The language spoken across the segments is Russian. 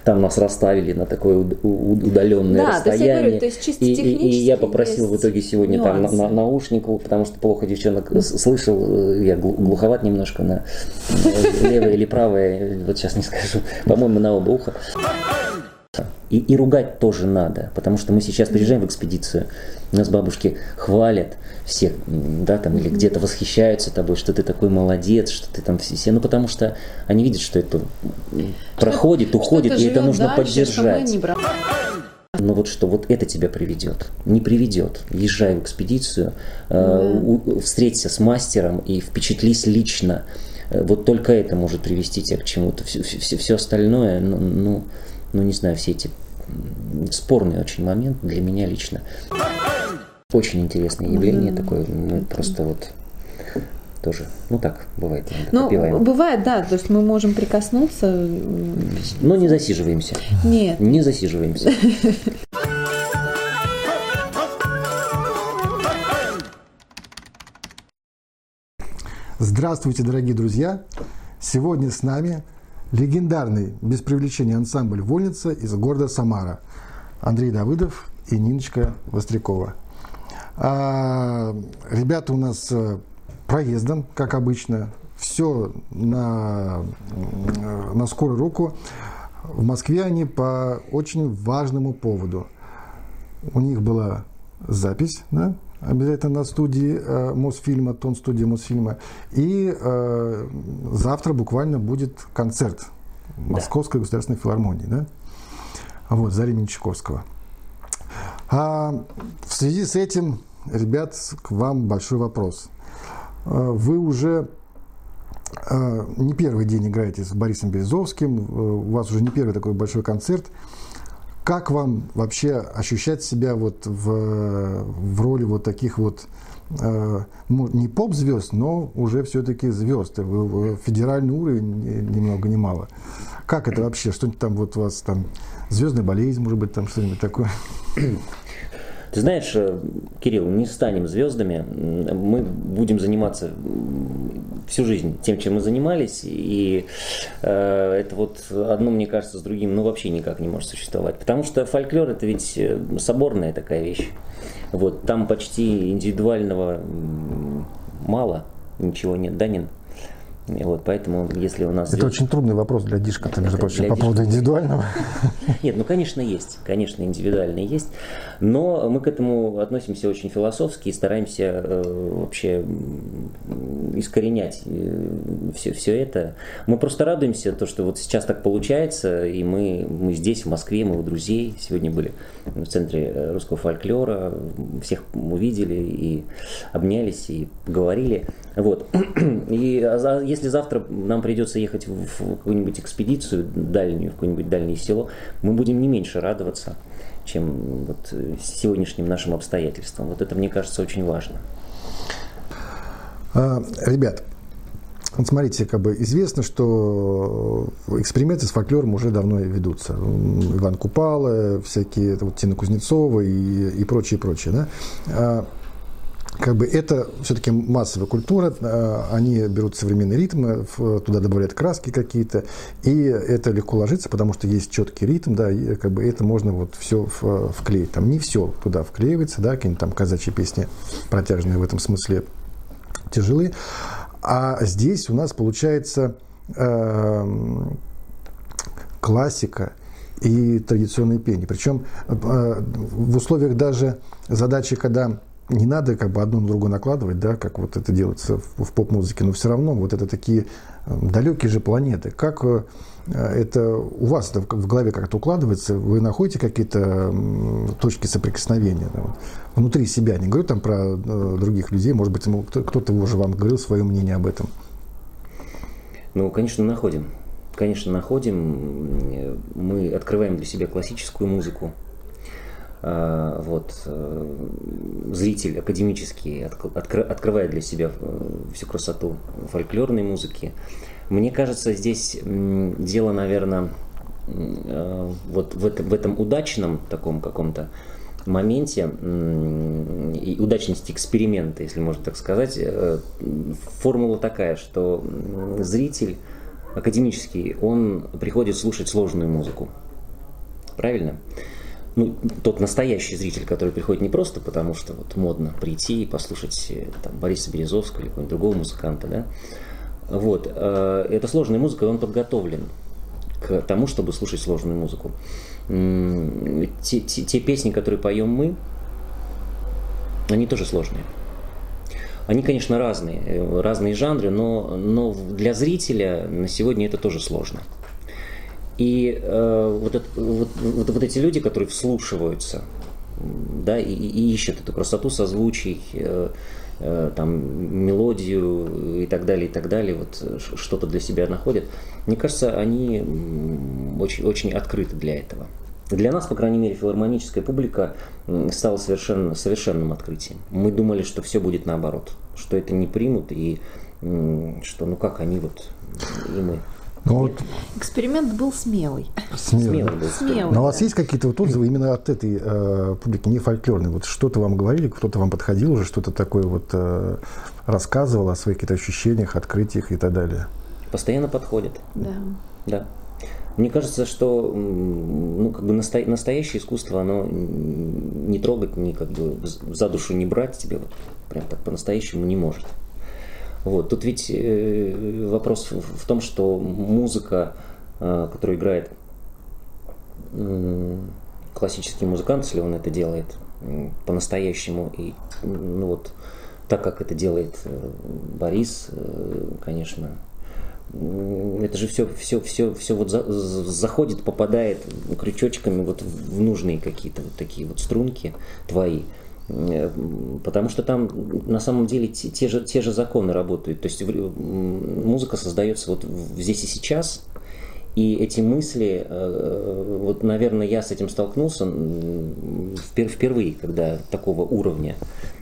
там нас расставили на такое удаленное расстояние. То есть чисто и я попросил в итоге сегодня там наушник, потому что плохо девчонок слышал, я глуховат немножко на левое или правое, вот сейчас не скажу, по-моему, на оба уха. И ругать тоже надо, потому что мы сейчас приезжаем в экспедицию, нас бабушки хвалят всех, да, там, или где-то восхищаются тобой, что ты такой молодец, что ты там все, ну, потому что они видят, что это проходит, уходит, и это нужно поддержать. Но вот что вот это тебя приведет, не приведет. Езжай в экспедицию, встреться с мастером и впечатлись лично. Вот только это может привести тебя к чему-то. Все остальное, ну, не знаю, все эти спорный очень момент для меня лично. Очень интересное явление такое, ну, просто вот тоже, ну так, бывает. Ну, бывает, да, то есть мы можем прикоснуться. Но не засиживаемся. Нет. Не засиживаемся. Здравствуйте, дорогие друзья! Сегодня с нами легендарный, без привлечения, ансамбль «Вольница» из города Самара. Андрей Давыдов и Ниночка Вострякова. Ребята у нас проездом, как обычно. Все на скорую руку. В Москве они по очень важному поводу. У них была запись, да, обязательно на студии Мосфильма, тон-студии Мосфильма. И завтра буквально будет концерт Московской государственной филармонии, да? Вот, за имени Чайковского. В связи с этим, ребят, к вам большой вопрос. Вы уже не первый день играете с Борисом Березовским, у вас уже не первый такой большой концерт. Как вам вообще ощущать себя вот в роли вот таких вот не поп-звезд, но уже все-таки звезд, федеральный уровень ни много ни мало. Как это вообще? Что-нибудь там вот у вас там звездная болезнь, может быть, там что-нибудь такое? Ты знаешь, Кирилл, не станем звездами, мы будем заниматься всю жизнь тем, чем мы занимались, и это вот одно, мне кажется, с другим, ну, вообще никак не может существовать, потому что фольклор – это ведь соборная такая вещь, вот, там почти индивидуального мало, ничего нет, да, Нин? И вот поэтому, если у нас... Это очень трудный вопрос для Дишка-то, между прочим, по поводу индивидуального. Нет, ну, конечно, есть. Конечно, индивидуальные есть. Но мы к этому относимся очень философски и стараемся вообще искоренять все это. Мы просто радуемся, то, что вот сейчас так получается, и мы здесь, в Москве, мы у друзей. Сегодня были в Центре русского фольклора, всех увидели и обнялись, и поговорили. Вот. И если завтра нам придется ехать в какую-нибудь экспедицию дальнюю, в какое-нибудь дальнее село, мы будем не меньше радоваться, чем вот сегодняшним нашим обстоятельствам. Вот это, мне кажется, очень важно. Ребят, вот смотрите, как бы известно, что эксперименты с фольклором уже давно ведутся. Иван Купала, всякие вот, Тина Кузнецова и прочее, да? Как бы это все-таки массовая культура, они берут современные ритмы, туда добавляют краски какие-то, и это легко ложится, потому что есть четкий ритм, да, и как бы это можно вот все вклеить. Там не все туда вклеивается, да, какие-нибудь там казачьи песни протяжные в этом смысле тяжелые. А здесь у нас получается классика и традиционное пение. Причем в условиях даже задачи, когда не надо как бы одно на другое накладывать, да, как вот это делается в поп-музыке, но все равно вот это такие далекие же планеты. Как это у вас это в голове как-то укладывается? Вы находите какие-то точки соприкосновения да, вот, внутри себя? Не говорю там про других людей, может быть, кто-то уже вам говорил свое мнение об этом. Ну, конечно, находим. Конечно, находим. Мы открываем для себя классическую музыку. Вот, зритель академический открывает для себя всю красоту фольклорной музыки. Мне кажется, здесь дело, наверное, вот в этом удачном таком каком-то моменте и удачности эксперимента, если можно так сказать. Формула такая, что зритель академический, он приходит слушать сложную музыку. правильно? Ну, тот настоящий зритель, который приходит не просто потому, что вот модно прийти и послушать там, Бориса Березовского или какого-нибудь другого музыканта, да? Вот. Это сложная музыка, и он подготовлен к тому, чтобы слушать сложную музыку. Те песни, которые поем мы, они тоже сложные. Они, конечно, разные жанры, но для зрителя на сегодня это тоже сложно. И вот эти люди, которые вслушиваются, да, и ищут эту красоту созвучий, там, мелодию и так далее, вот что-то для себя находят, мне кажется, они очень, очень открыты для этого. Для нас, по крайней мере, филармоническая публика стала совершенным открытием. Мы думали, что все будет наоборот, что это не примут, и что, ну как они вот, и мы. Вот. Эксперимент был смелый. Смелый. Но у вас да. есть какие-то вот отзывы именно от этой публики, не фольклорной? Вот что-то вам говорили, кто-то вам подходил уже, что-то такое вот рассказывал о своих каких-то ощущениях, открытиях и так далее? Постоянно подходят. Да. Мне кажется, что ну, как бы настоящее искусство, оно не трогать, не как бы за душу не брать тебе вот, прям так по-настоящему не может. Вот. Тут ведь вопрос в том, что музыка, которую играет классический музыкант, если он это делает по-настоящему, и ну, вот, так как это делает Борис, конечно, это же все вот заходит, попадает крючочками вот в нужные какие-то вот такие вот струнки твои. Потому что там на самом деле те же законы работают. То есть музыка создается вот здесь и сейчас, и эти мысли, вот, наверное, я с этим столкнулся впервые, когда такого уровня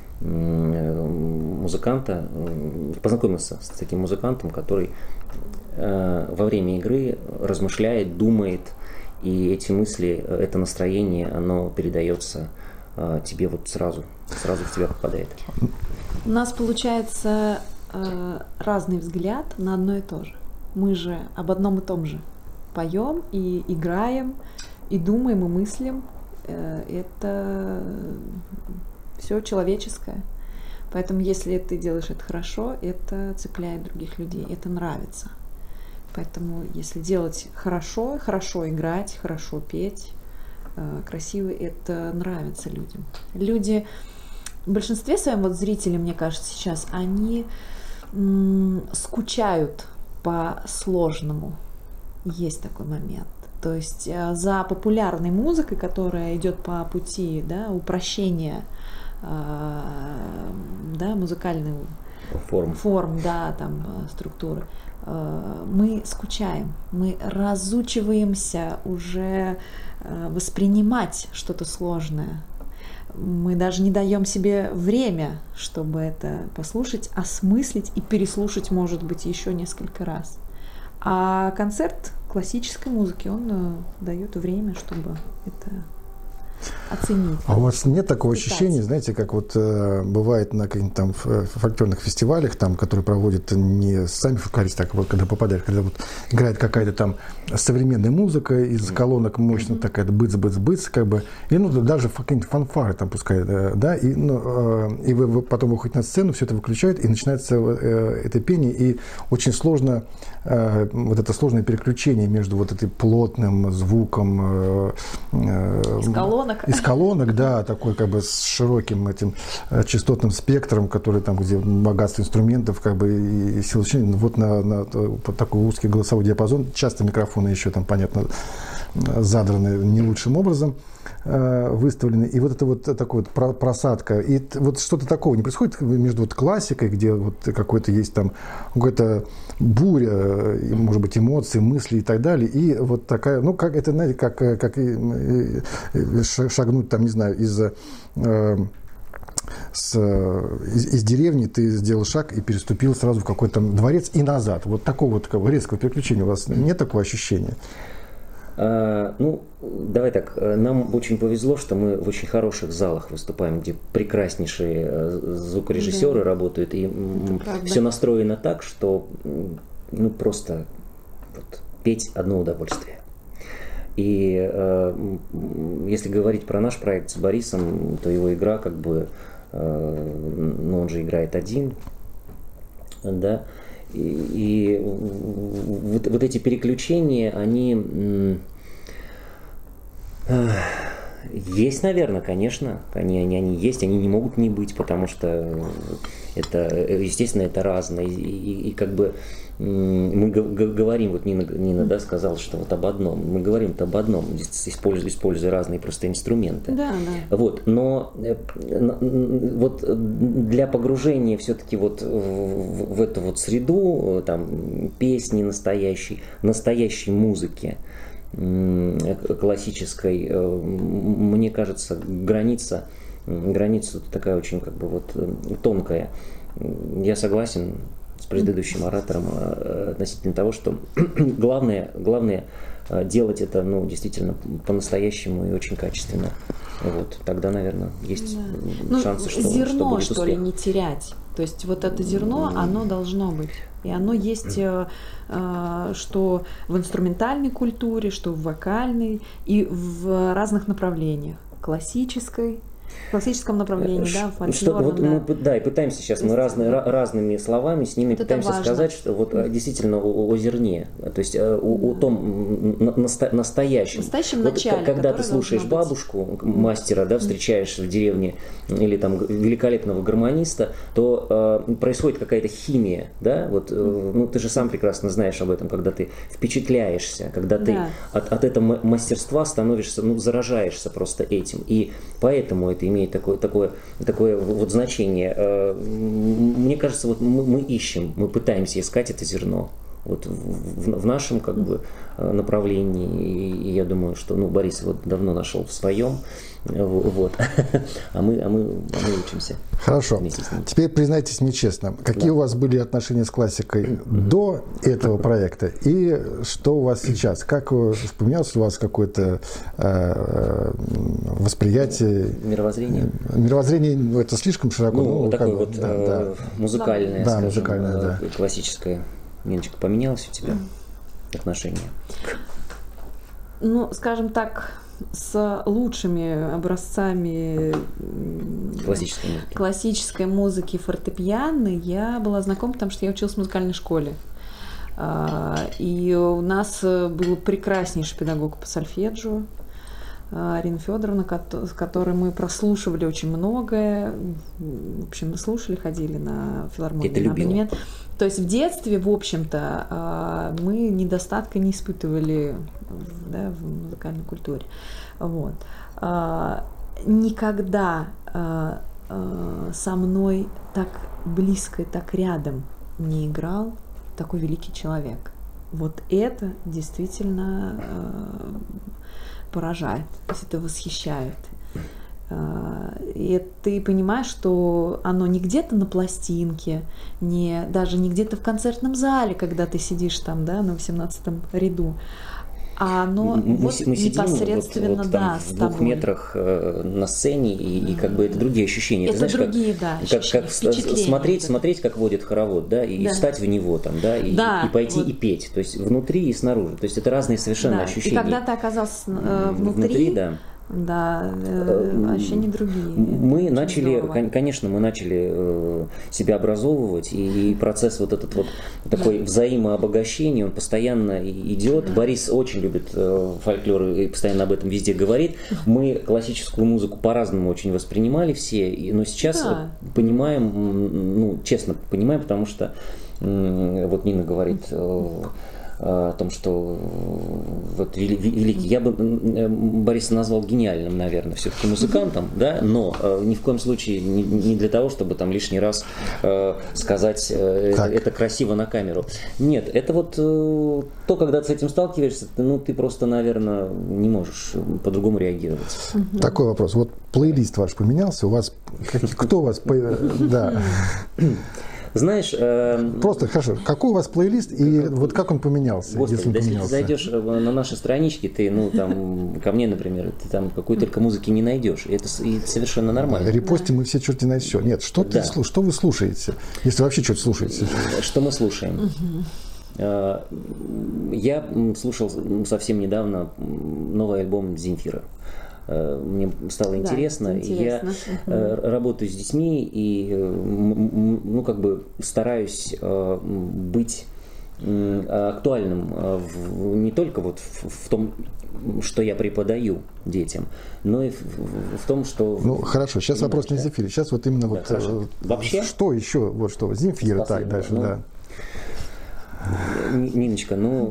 музыканта, познакомился с таким музыкантом, который во время игры размышляет, думает, и эти мысли, это настроение, оно передается тебе вот сразу в тебя попадает. У нас получается разный взгляд на одно и то же. Мы же об одном и том же поем и играем, и думаем, и мыслим. Это все человеческое. Поэтому если ты делаешь это хорошо, это цепляет других людей, это нравится. Поэтому если делать хорошо играть, хорошо петь, красиво, это нравится людям. Люди в большинстве своем, вот зрители, мне кажется, сейчас, они скучают по сложному. Есть такой момент. То есть за популярной музыкой, которая идет по пути, да, упрощения, да, музыкальных форм, да, там, структуры, мы скучаем, мы разучиваемся уже воспринимать что-то сложное. Мы даже не даем себе время, чтобы это послушать, осмыслить и переслушать, может быть, еще несколько раз. А концерт классической музыки, он дает время, чтобы это оценить. А у вас нет такого ощущения, знаете, как вот бывает на каких-то там фольклорных фестивалях, там, которые проводят не сами фольклористы, а вот когда попадаешь, когда вот играет какая-то там современная музыка из колонок мощно такая, быц-быц-быц, как бы, и ну даже какие-нибудь фанфары там пускай, да, и, ну, и вы потом выходите на сцену, все это выключают, и начинается это пение, и очень сложно вот это сложное переключение между вот этим плотным звуком из колонок, да, такой как бы с широким этим частотным спектром, который там, где богатство инструментов, как бы и сила ощущения, вот на такой узкий голосовой диапазон, часто микрофоны еще там, понятно, задраны не лучшим образом выставлены, и вот это вот такая вот просадка, и вот что-то такого не происходит между вот классикой, где вот какой-то есть там какая-то буря, может быть, эмоций, мыслей и так далее, и вот такая, ну, как это, знаете, как шагнуть там, не знаю, из деревни ты сделал шаг и переступил сразу в какой-то там дворец и назад. Вот такого вот резкого переключения у вас нет такого ощущения? Ну, давай так, нам очень повезло, что мы в очень хороших залах выступаем, где прекраснейшие звукорежиссеры работают, и все настроено так, что ну, просто вот, петь одно удовольствие. И если говорить про наш проект с Борисом, то его игра как бы, ну он же играет один, да, и вот эти переключения, они есть, наверное, конечно, они есть, они не могут не быть, потому что это, естественно, это разное, и как бы мы говорим, вот Нина, да, сказала, что вот об одном, мы говорим об одном, используя разные просто инструменты. Да, да. Вот, но вот для погружения все-таки вот в эту вот среду, там, песни настоящей музыки, классической, мне кажется, граница такая очень как бы вот тонкая. Я согласен с предыдущим оратором относительно того, что главное делать это, ну, действительно по-настоящему и очень качественно. Вот, тогда, наверное, есть шансы, что зерно, будет что ли, успех. не терять. То есть вот это зерно, оно должно быть. И оно есть, что в инструментальной культуре, что в вокальной, и в разных направлениях. В классическом направлении, да, в фольклорном. Вот мы, и пытаемся сейчас, мы разными словами с ними пытаемся сказать, что вот действительно о зерне, то есть о том настоящем. Вот начале, когда ты слушаешь бабушку, мастера, да, встречаешь в деревне, или там великолепного гармониста, то происходит какая-то химия, да, вот, ну ты же сам прекрасно знаешь об этом, когда ты впечатляешься, когда ты от этого мастерства становишься, ну, заражаешься просто этим, и поэтому это имеет такое вот значение. Мне кажется, вот мы пытаемся искать это зерно вот в нашем как бы направлении, и я думаю, что, ну, Борис вот давно нашел в своем, вот, а мы учимся. Хорошо. Теперь признайтесь мне честно, какие у вас были отношения с классикой до этого проекта и что у вас сейчас? Как поменялось у вас какое-то восприятие? Мировоззрение? Мировоззрение, ну, это слишком широко. Ну, такое вот музыкальное, да, скажем, музыкальное, да. Классическое. Ниночка, поменялось у тебя отношение? Ну, скажем так, с лучшими образцами классической музыки фортепиано я была знакома, потому что я училась в музыкальной школе. И у нас был прекраснейший педагог по сольфеджио, Арина Федоровна, с которой мы прослушивали очень многое. В общем, мы слушали, ходили на филармонию, на абонемент. То есть в детстве, в общем-то, мы недостатка не испытывали, да, в музыкальной культуре. Вот. Никогда со мной так близко и так рядом не играл такой великий человек. Вот это действительно поражает, то есть это восхищает. И ты понимаешь, что оно не где-то на пластинке, даже не где-то в концертном зале, когда ты сидишь там, да, на 18-м ряду, а оно мы сидим непосредственно, вот да, в 2 метрах на сцене, и как бы это другие ощущения. Это, знаешь, другие, как смотреть, как водит хоровод, да, и встать в него там, да, и пойти и петь, то есть внутри и снаружи, то есть это разные совершенно ощущения. И когда ты оказался внутри, да, ощущения другие. Мы начали, конечно, себя образовывать, и процесс вот этот вот такой взаимообогащения, он постоянно идет. Борис очень любит фольклор и постоянно об этом везде говорит. Мы классическую музыку по-разному очень воспринимали все, но сейчас понимаем, ну, честно понимаем, потому что вот Нина говорит о том, что вот великий, я бы Бориса назвал гениальным, наверное, все-таки музыкантом, да, но ни в коем случае не для того, чтобы там лишний раз сказать это красиво на камеру. Нет, это вот то, когда ты с этим сталкиваешься, ну, ты просто, наверное, не можешь по-другому реагировать. Такой вопрос. Вот плейлист ваш поменялся? У вас кто у вас? Да. Знаешь, просто хорошо. Какой у вас плейлист и вот как он поменялся? Господи, если ты зайдешь на наши странички, ты, ну, там, ко мне, например, ты там какой только музыки не найдешь. И это совершенно нормально. Репостим мы все черти на все. Нет, что вы слушаете? Если вообще что-то слушаете. Что мы слушаем? Я слушал совсем недавно новый альбом Земфира. Мне стало интересно. Я работаю с детьми и ну, как бы стараюсь быть актуальным не только вот в том, что я преподаю детям, но и в том, что... Ну, хорошо, сейчас вопрос не Земфира, сейчас вот именно вот... Вообще? Что еще? Вот что, Земфира, так, дальше, да. Ниночка, ну,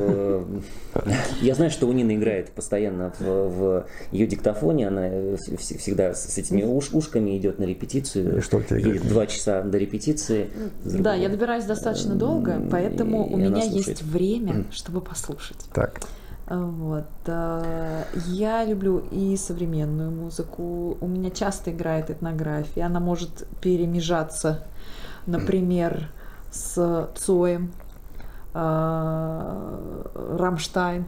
я знаю, что у Нины играет постоянно в ее диктофоне, она всегда с этими ушками идет на репетицию, едет 2 часа до репетиции. Да, я добираюсь достаточно долго, поэтому у меня есть время, чтобы послушать. Так. Вот. Я люблю и современную музыку, у меня часто играет этнография, она может перемежаться, например, с Цоем, Рамштайн.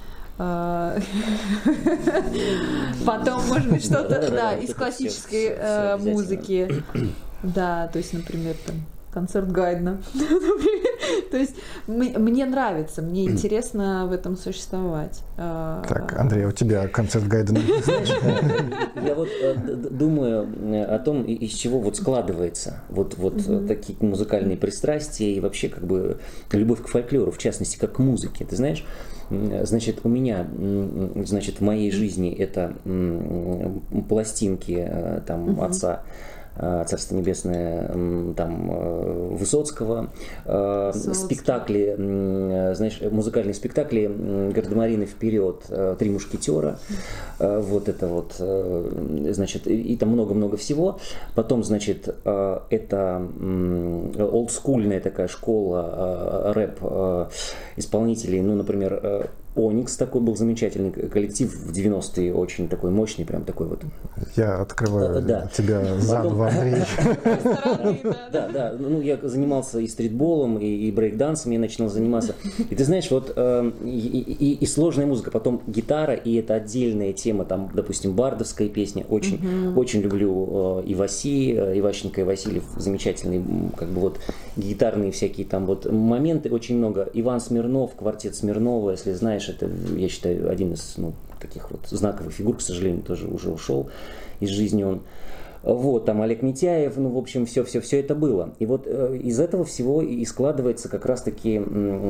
Потом, может быть, что-то из классической музыки. Да, то есть, например, там концерт Гайдна. То есть мне нравится, мне интересно в этом существовать. Так, Андрей, у тебя концерт Гайдна? Я вот думаю о том, из чего вот складывается вот такие музыкальные пристрастия и вообще как бы любовь к фольклору, в частности, как к музыке. Ты знаешь, значит, у меня, значит, в моей жизни это пластинки там отца, Царство Небесное, там, Высоцкого, спектакли, знаешь, музыкальные спектакли «Гардемарины вперед», «Три мушкетера», вот это вот, значит, и там много-много всего. Потом, значит, это олдскульная такая школа рэп исполнителей, ну, например, Оникс такой был замечательный коллектив в 90-е, очень такой мощный, прям такой вот. Я открываю тебя заново, Андрей. Да, ну я занимался и стритболом, и брейк-дансом я начал заниматься. И ты знаешь, вот и сложная музыка, потом гитара, и это отдельная тема, там, допустим, бардовская песня, очень люблю Иващенко и Васильев, замечательные, как бы вот гитарные всякие там вот моменты, очень много. Иван Смирнов, квартет Смирнова, если знаешь, это, я считаю, один из таких вот знаковых фигур, к сожалению, тоже уже ушел из жизни он. Вот, там Олег Митяев, ну, в общем, все это было. И вот из этого всего и складывается как раз-таки,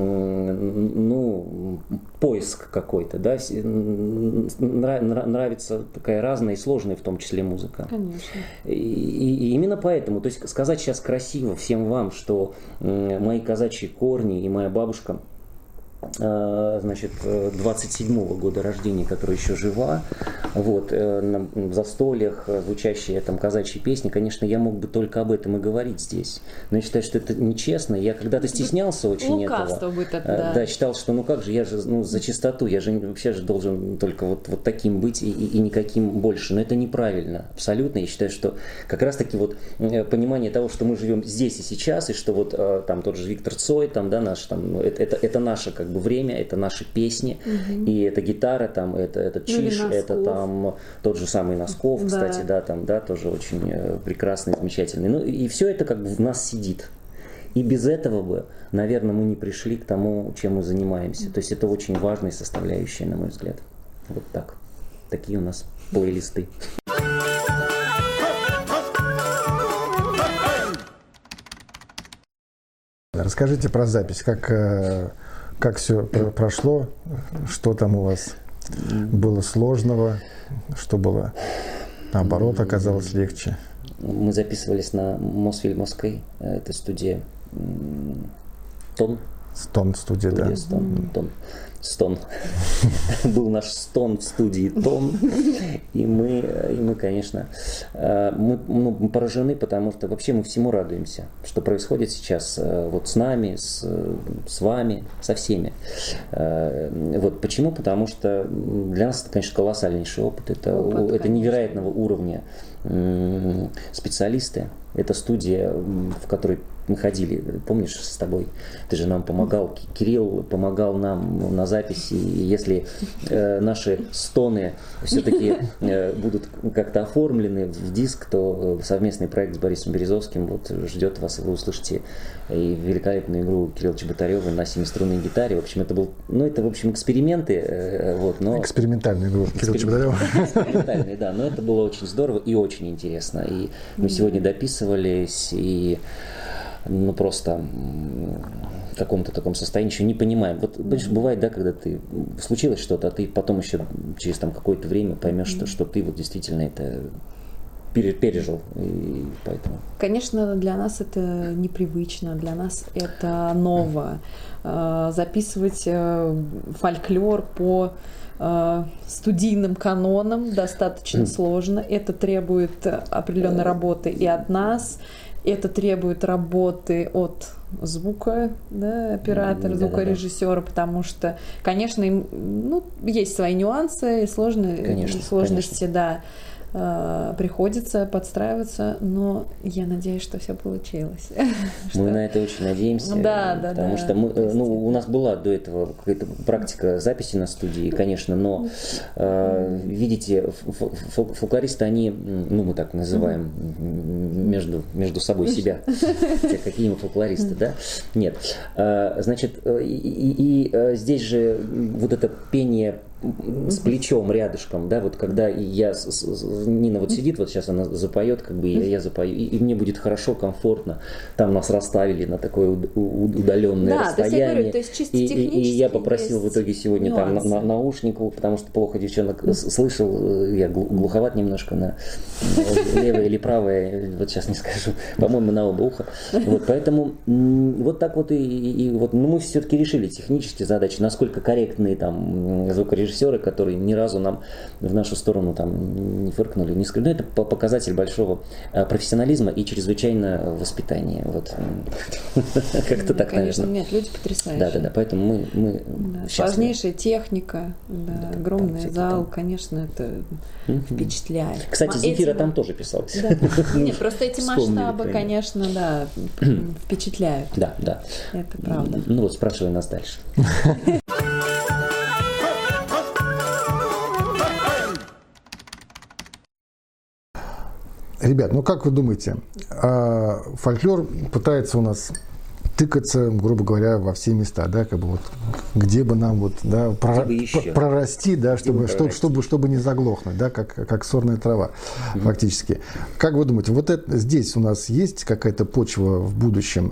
ну, поиск какой-то, да, нравится такая разная и сложная в том числе музыка. Конечно. И именно поэтому, то есть сказать сейчас красиво всем вам, что мои казачьи корни и моя бабушка, значит, 27-го года рождения, которая еще жива, вот, на застольях звучащие там казачьи песни, конечно, я мог бы только об этом и говорить здесь. Но я считаю, что это нечестно. Я когда-то стеснялся очень этого. Будет это, да, считал, что ну как же, я же за чистоту, я же вообще же должен только вот таким быть и никаким больше. Но это неправильно, абсолютно. Я считаю, что как раз-таки вот понимание того, что мы живем здесь и сейчас, и что вот там тот же Виктор Цой, там, да, наш, там, это наше как бы время, это наши песни, и это гитара, там, это чиш, это там тот же самый Носков, кстати, да, там, да, тоже очень прекрасный, замечательный. Ну, и все это как бы в нас сидит. И без этого бы, наверное, мы не пришли к тому, чем мы занимаемся. То есть это очень важная составляющая, на мой взгляд. Вот так. Такие у нас плейлисты. Расскажите про запись, как все прошло, что там у вас было сложного, что было, наоборот, оказалось легче. Мы записывались на Мосфильмовской, это студия Тон. Студия, да. Стон. Был наш стон в студии Тон. И мы, конечно, мы поражены, потому что вообще мы всему радуемся, что происходит сейчас вот с нами, с вами, со всеми. Вот почему? Потому что для нас это, конечно, колоссальнейший опыт. Это невероятного уровня специалисты. Это студия, в которой мы ходили, помнишь, с тобой, ты же нам помогал, Кирилл помогал нам на записи, и если наши стоны все-таки будут как-то оформлены в диск, то совместный проект с Борисом Березовским вот ждет вас, и вы услышите и великолепную игру Кирилла Чеботарева на семиструнной гитаре. В общем, это был, это, в общем, эксперименты, вот, но... Экспериментальную игру Кирилла Чеботарева. Экспериментальные, да, но это было очень здорово и очень интересно. И мы сегодня дописывались, и просто в каком-то таком состоянии еще не понимаем. Вот бывает, да, когда ты случилось что-то, а ты потом еще через какое-то время поймешь, что ты вот действительно это пережил, и поэтому. Конечно, для нас это непривычно, для нас это ново. Записывать фольклор по студийным канонам достаточно сложно. Это требует определенной работы и от нас, это требует работы от звука, да, оператора, звукорежиссера, потому что, конечно, им, есть свои нюансы и сложности, да. Приходится подстраиваться, но я надеюсь, что все получилось. Мы на это очень надеемся, потому что у нас была до этого какая-то практика записи на студии, конечно, но видите, фольклористы, они, мы так называем, между собой себя, какие мы фольклористы, да? Нет. Значит, и здесь же вот это пение с плечом рядышком, да, вот когда Нина вот сидит, вот сейчас она запоет, я запою, и мне будет хорошо, комфортно, там нас расставили на такое удаленное расстояние, то есть чисто и я попросил в итоге сегодня нюансы. Там наушников, потому что плохо девчонок слышал, я глуховат немножко на левое или правое, вот сейчас не скажу, по-моему, на оба уха, вот, поэтому вот так вот мы все-таки решили технические задачи, насколько корректные там звукорежиссеры, которые ни разу нам в нашу сторону там не фыркнули, не сказали. Это показатель большого профессионализма и чрезвычайно воспитания. Вот. Как-то так, конечно, наверное. Нет, люди потрясающие. Да, поэтому мы сложнейшая техника, огромный зал, конечно, это впечатляет. Кстати, Земфира там тоже писалась. Нет, просто эти масштабы, конечно, впечатляют. Да. Это правда. Спрашивай нас дальше. Ребят, как вы думаете, фольклор пытается у нас тыкаться, грубо говоря, во все места, да, где бы нам прорасти, да, чтобы не заглохнуть, да, как сорная трава, фактически. Как вы думаете, вот здесь у нас есть какая-то почва в будущем?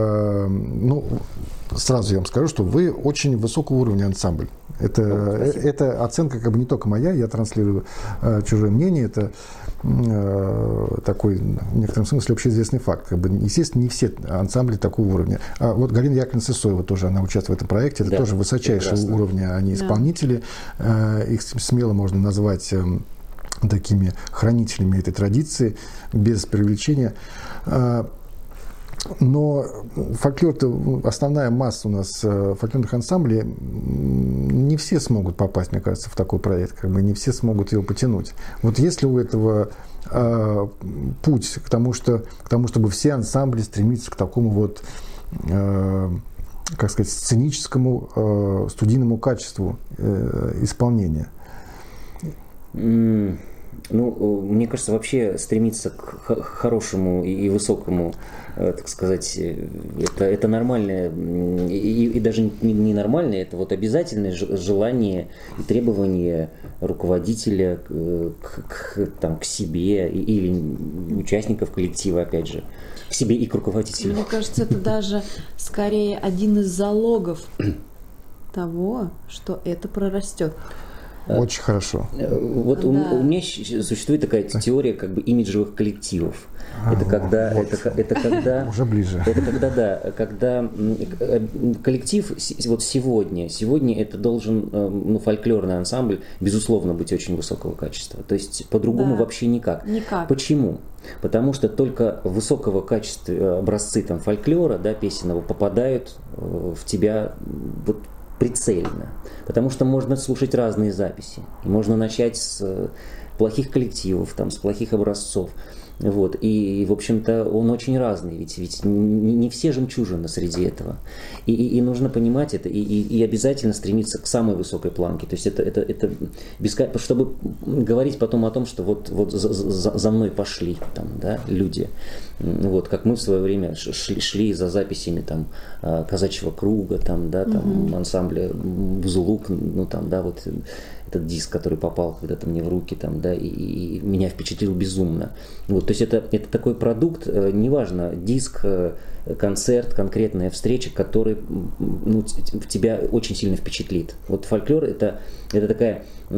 Сразу я вам скажу, что вы очень высокого уровня ансамбль. Это оценка не только моя, я транслирую чужое мнение, это такой, в некотором смысле, общеизвестный факт. Естественно, не все ансамбли такого уровня. Вот Галина Яковлевна Сысоева тоже, она участвует в этом проекте, это тоже высочайшего уровня, они исполнители, их смело можно назвать такими хранителями этой традиции, без привлечения. Но фольклор-то, основная масса у нас фольклорных ансамблей, не все смогут попасть, мне кажется, в такой проект, не все смогут его потянуть. Вот есть ли у этого путь к тому, чтобы все ансамбли стремиться к такому сценическому, студийному качеству исполнения? Мне кажется, вообще стремиться к хорошему и высокому, так сказать, это нормальное, и даже не нормальное, это обязательное желание и требование руководителя к себе или участников коллектива, опять же, к себе и к руководителю. Мне кажется, это даже скорее один из залогов того, что это прорастет. Очень хорошо. У меня существует такая теория имиджевых коллективов. Это когда уже ближе. Это когда коллектив сегодня это должен фольклорный ансамбль безусловно быть очень высокого качества. То есть по-другому вообще никак. Почему? Потому что только высокого качества образцы фольклора, песенного попадают в тебя прицельно. Потому что можно слушать разные записи. И можно начать с плохих коллективов, там, с плохих образцов. Вот. И, в общем-то, он очень разный, ведь не все жемчужины среди этого. И нужно понимать это, и обязательно стремиться к самой высокой планке. То есть это чтобы говорить потом о том, что вот за мной пошли там, да, люди. Вот, как мы в свое время шли за записями там, казачьего круга, там, да, там, ансамбля Бузулук, ну там, да, вот этот диск, который попал когда-то мне в руки, там, да, и меня впечатлил безумно. Вот, то есть это такой продукт, неважно, диск, концерт, конкретная встреча, который, ну, тебя очень сильно впечатлит. Вот фольклор это такое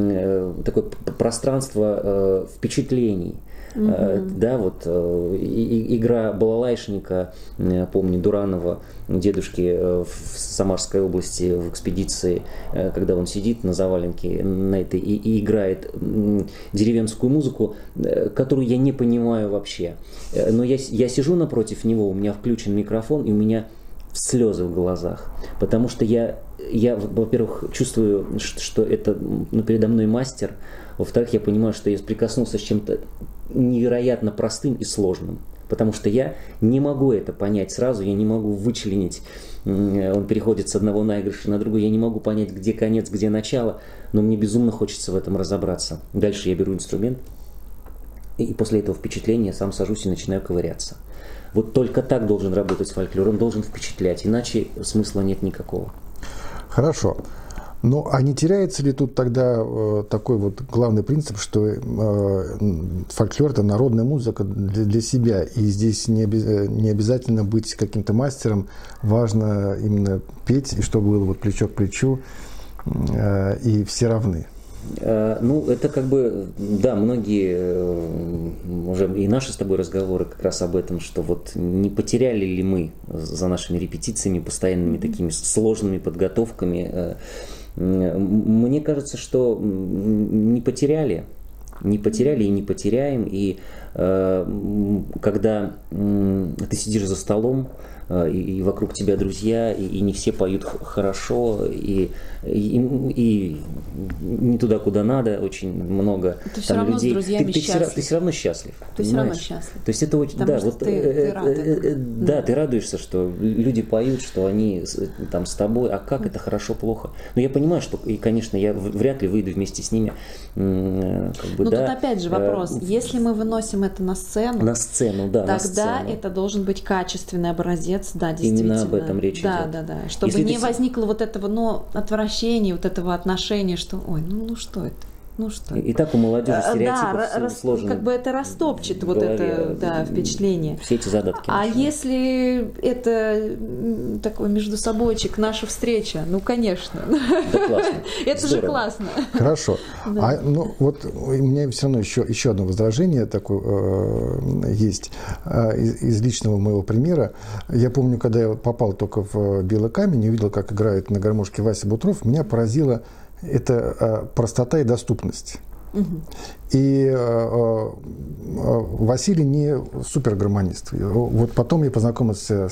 пространство впечатлений. Да, вот игра балалайшника, помню, Дуранова, дедушки в Самарской области в экспедиции, когда он сидит на заваленке на этой и играет деревенскую музыку, которую я не понимаю вообще. Но я сижу напротив него, у меня включен микрофон, и у меня слезы в глазах, потому что я, во-первых, чувствую, что это, ну, передо мной мастер, во-вторых, я понимаю, что я прикоснулся с чем-то невероятно простым и сложным, потому что я не могу это понять сразу, я не могу вычленить, он переходит с одного наигрыша на другой, я не могу понять, где конец, где начало, но мне безумно хочется в этом разобраться. Дальше я беру инструмент, и после этого впечатления сам сажусь и начинаю ковыряться. Вот только так должен работать фольклор, он должен впечатлять, иначе смысла нет никакого. Хорошо. Ну, а не теряется ли тут тогда такой вот главный принцип, что фольклор – это народная музыка для себя, и здесь не обязательно быть каким-то мастером, важно именно петь, и чтобы было вот плечо к плечу, и все равны? Ну, это как бы, да, многие, уже и наши с тобой разговоры как раз об этом, что вот не потеряли ли мы за нашими репетициями, постоянными такими сложными подготовками. Мне кажется, что не потеряли и не потеряем. И когда ты сидишь за столом, и вокруг тебя друзья, и не все поют хорошо, и не туда, куда надо, очень много ты там людей. С друзьями ты все равно счастлив. Ты все равно счастлив. То есть это очень, да, вот, ты рад. Да, ты радуешься, что люди поют, что они там с тобой, а как это хорошо, плохо. Но я понимаю, что, и, конечно, я вряд ли выйду вместе с ними. Как бы, ну, да, тут опять же вопрос, если мы выносим это на сцену, да, тогда это должен быть качественный образец. Да, действительно. Именно об этом речь идет. Да. Чтобы если не возникло вот этого, отвращения, вот этого отношения, что, ой, ну что это? Ну что? И так у молодежи стереотипов сложно. Как бы это растопчет вот это впечатление. Все эти задатки. А если это такой между собойчик, наша встреча, ну конечно. Да, классно. Это же классно. Хорошо. Ну вот у меня все равно еще одно возражение такое есть из личного моего примера. Я помню, когда я попал только в «Белый камень» и увидел, как играет на гармошке Вася Бутров, меня поразило это простота и доступность. И Василий не супергармонист. Вот потом я познакомился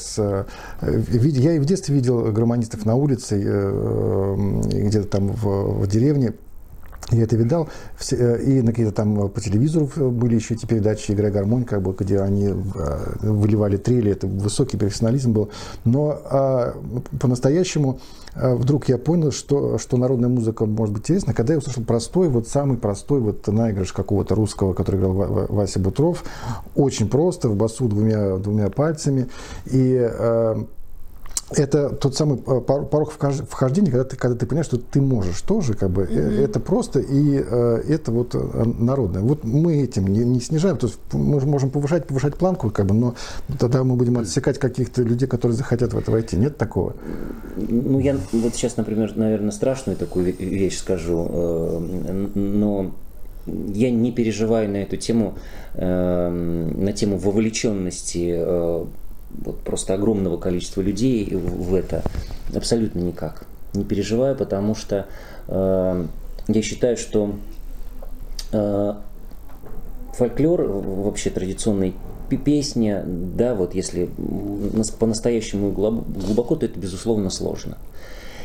я и в детстве видел гармонистов на улице, где-то там в деревне. Я это видал, и на какие-то там по телевизору были еще эти передачи «Играй гармонь», как бы, где они выливали трели, это высокий профессионализм был. Но по-настоящему вдруг я понял, что народная музыка может быть интересна, когда я услышал самый простой наигрыш какого-то русского, который играл Вася Бутров, очень просто, в басу двумя пальцами, и это тот самый порог вхождения, когда ты понимаешь, что ты можешь тоже, как бы, это просто, и это вот народное. Вот мы этим не снижаем, то есть мы можем повышать планку, как бы, но тогда мы будем отсекать каких-то людей, которые захотят в это войти. Нет такого? Ну, я вот сейчас, например, наверное, страшную такую вещь скажу, но я не переживаю на эту тему, на тему вовлеченности вот просто огромного количества людей в это абсолютно никак. Не переживаю, потому что я считаю, что фольклор, вообще традиционная песня, да, вот если по-настоящему глубоко, то это безусловно сложно.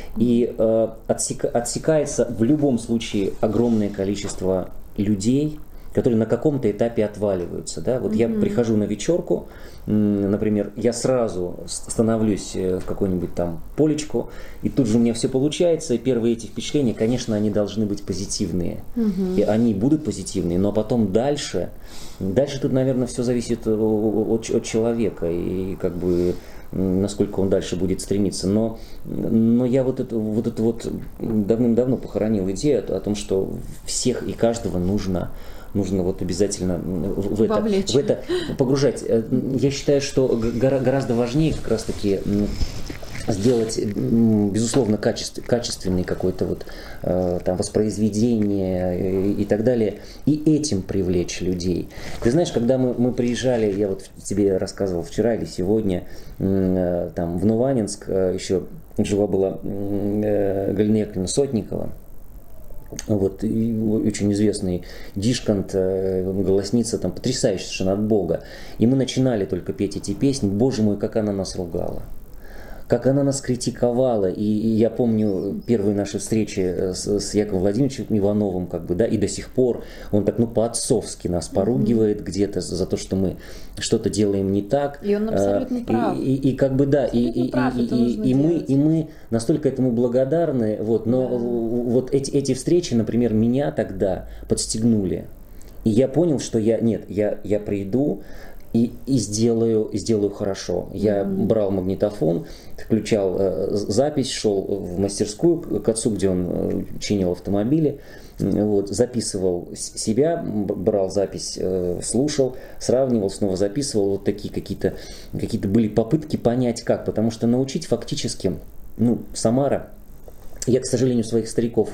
И отсекается в любом случае огромное количество людей, которые на каком-то этапе отваливаются. Да? Вот я прихожу на вечерку, например, я сразу становлюсь в какую-нибудь там полечку, и тут же у меня все получается, и первые эти впечатления, конечно, они должны быть позитивные. И они будут позитивные, но потом дальше тут, наверное, все зависит от человека, и как бы насколько он дальше будет стремиться. Но я вот давным-давно похоронил идею о том, что всех и каждого нужно вот обязательно в это погружать. Я считаю, что гораздо важнее как раз-таки сделать, безусловно, качественный какой-то вот там воспроизведение и так далее, и этим привлечь людей. Ты знаешь, когда мы приезжали, я вот тебе рассказывал вчера или сегодня, там в Новоаннинск еще жива была Галина Яковлевна Сотникова, вот, и очень известный дишкант, голосница, там потрясающая совершенно от Бога. И мы начинали только петь эти песни, боже мой, как она нас ругала. Как она нас критиковала, и я помню первые наши встречи с Яковом Владимировичем Ивановым, как бы, да, и до сих пор он так, по-отцовски нас поругивает где-то за то, что мы что-то делаем не так. И он абсолютно прав. И как бы, да, и мы настолько этому благодарны, вот, но вот эти встречи, например, меня тогда подстегнули. И я понял, что я приду, и сделаю хорошо. Я брал магнитофон, включал запись, шел в мастерскую к отцу, где он чинил автомобили, вот, записывал себя, брал запись, слушал, сравнивал, снова записывал. Вот такие какие-то были попытки понять как, потому что научить фактически, Самара. Я, к сожалению, своих стариков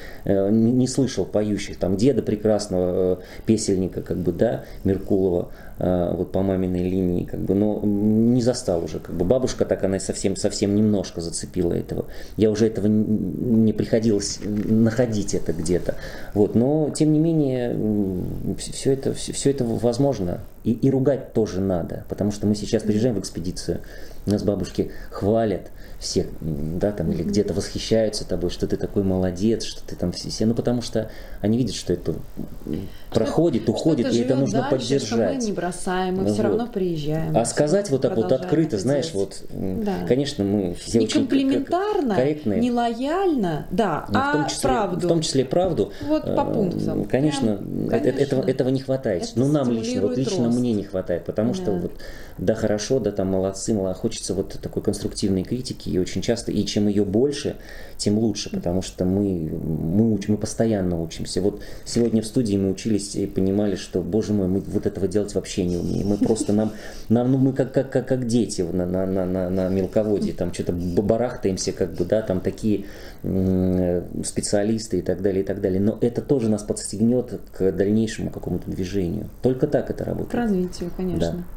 не слышал поющих, там деда прекрасного песельника, как бы, да, Меркулова, вот по маминой линии, как бы, но не застал уже, как бы, бабушка так, она совсем немножко зацепила этого. Я уже этого не приходилось находить это где-то, вот, но тем не менее все это возможно, и ругать тоже надо, потому что мы сейчас приезжаем в экспедицию, нас бабушки хвалят всех, да, там, или где-то восхищаются тобой, что ты такой молодец, что ты там все, потому что они видят, что это проходит, уходит, и это нужно дальше, поддержать. Что мы не бросаем, мы все равно приезжаем. А сказать вот так вот открыто, знаешь, вот, конечно, мы все не очень комплиментарно, корректные. Не лояльно, да, правду. В том числе правду. Вот по пунктам. Конечно, этого не хватает. Это нам лично рост. мне не хватает, потому что вот, да, хорошо, да, там молодцы, хочется вот такой конструктивной критики, и очень часто, и чем ее больше, тем лучше, потому что мы постоянно учимся. Вот сегодня в студии мы учились и понимали, что, боже мой, мы вот этого делать вообще не умеем. Мы просто мы как дети на мелководье, там что-то барахтаемся, как бы, да, там такие специалисты и так далее, и так далее. Но это тоже нас подстегнет к дальнейшему какому-то движению. Только так это работает. К развитию, конечно. Да.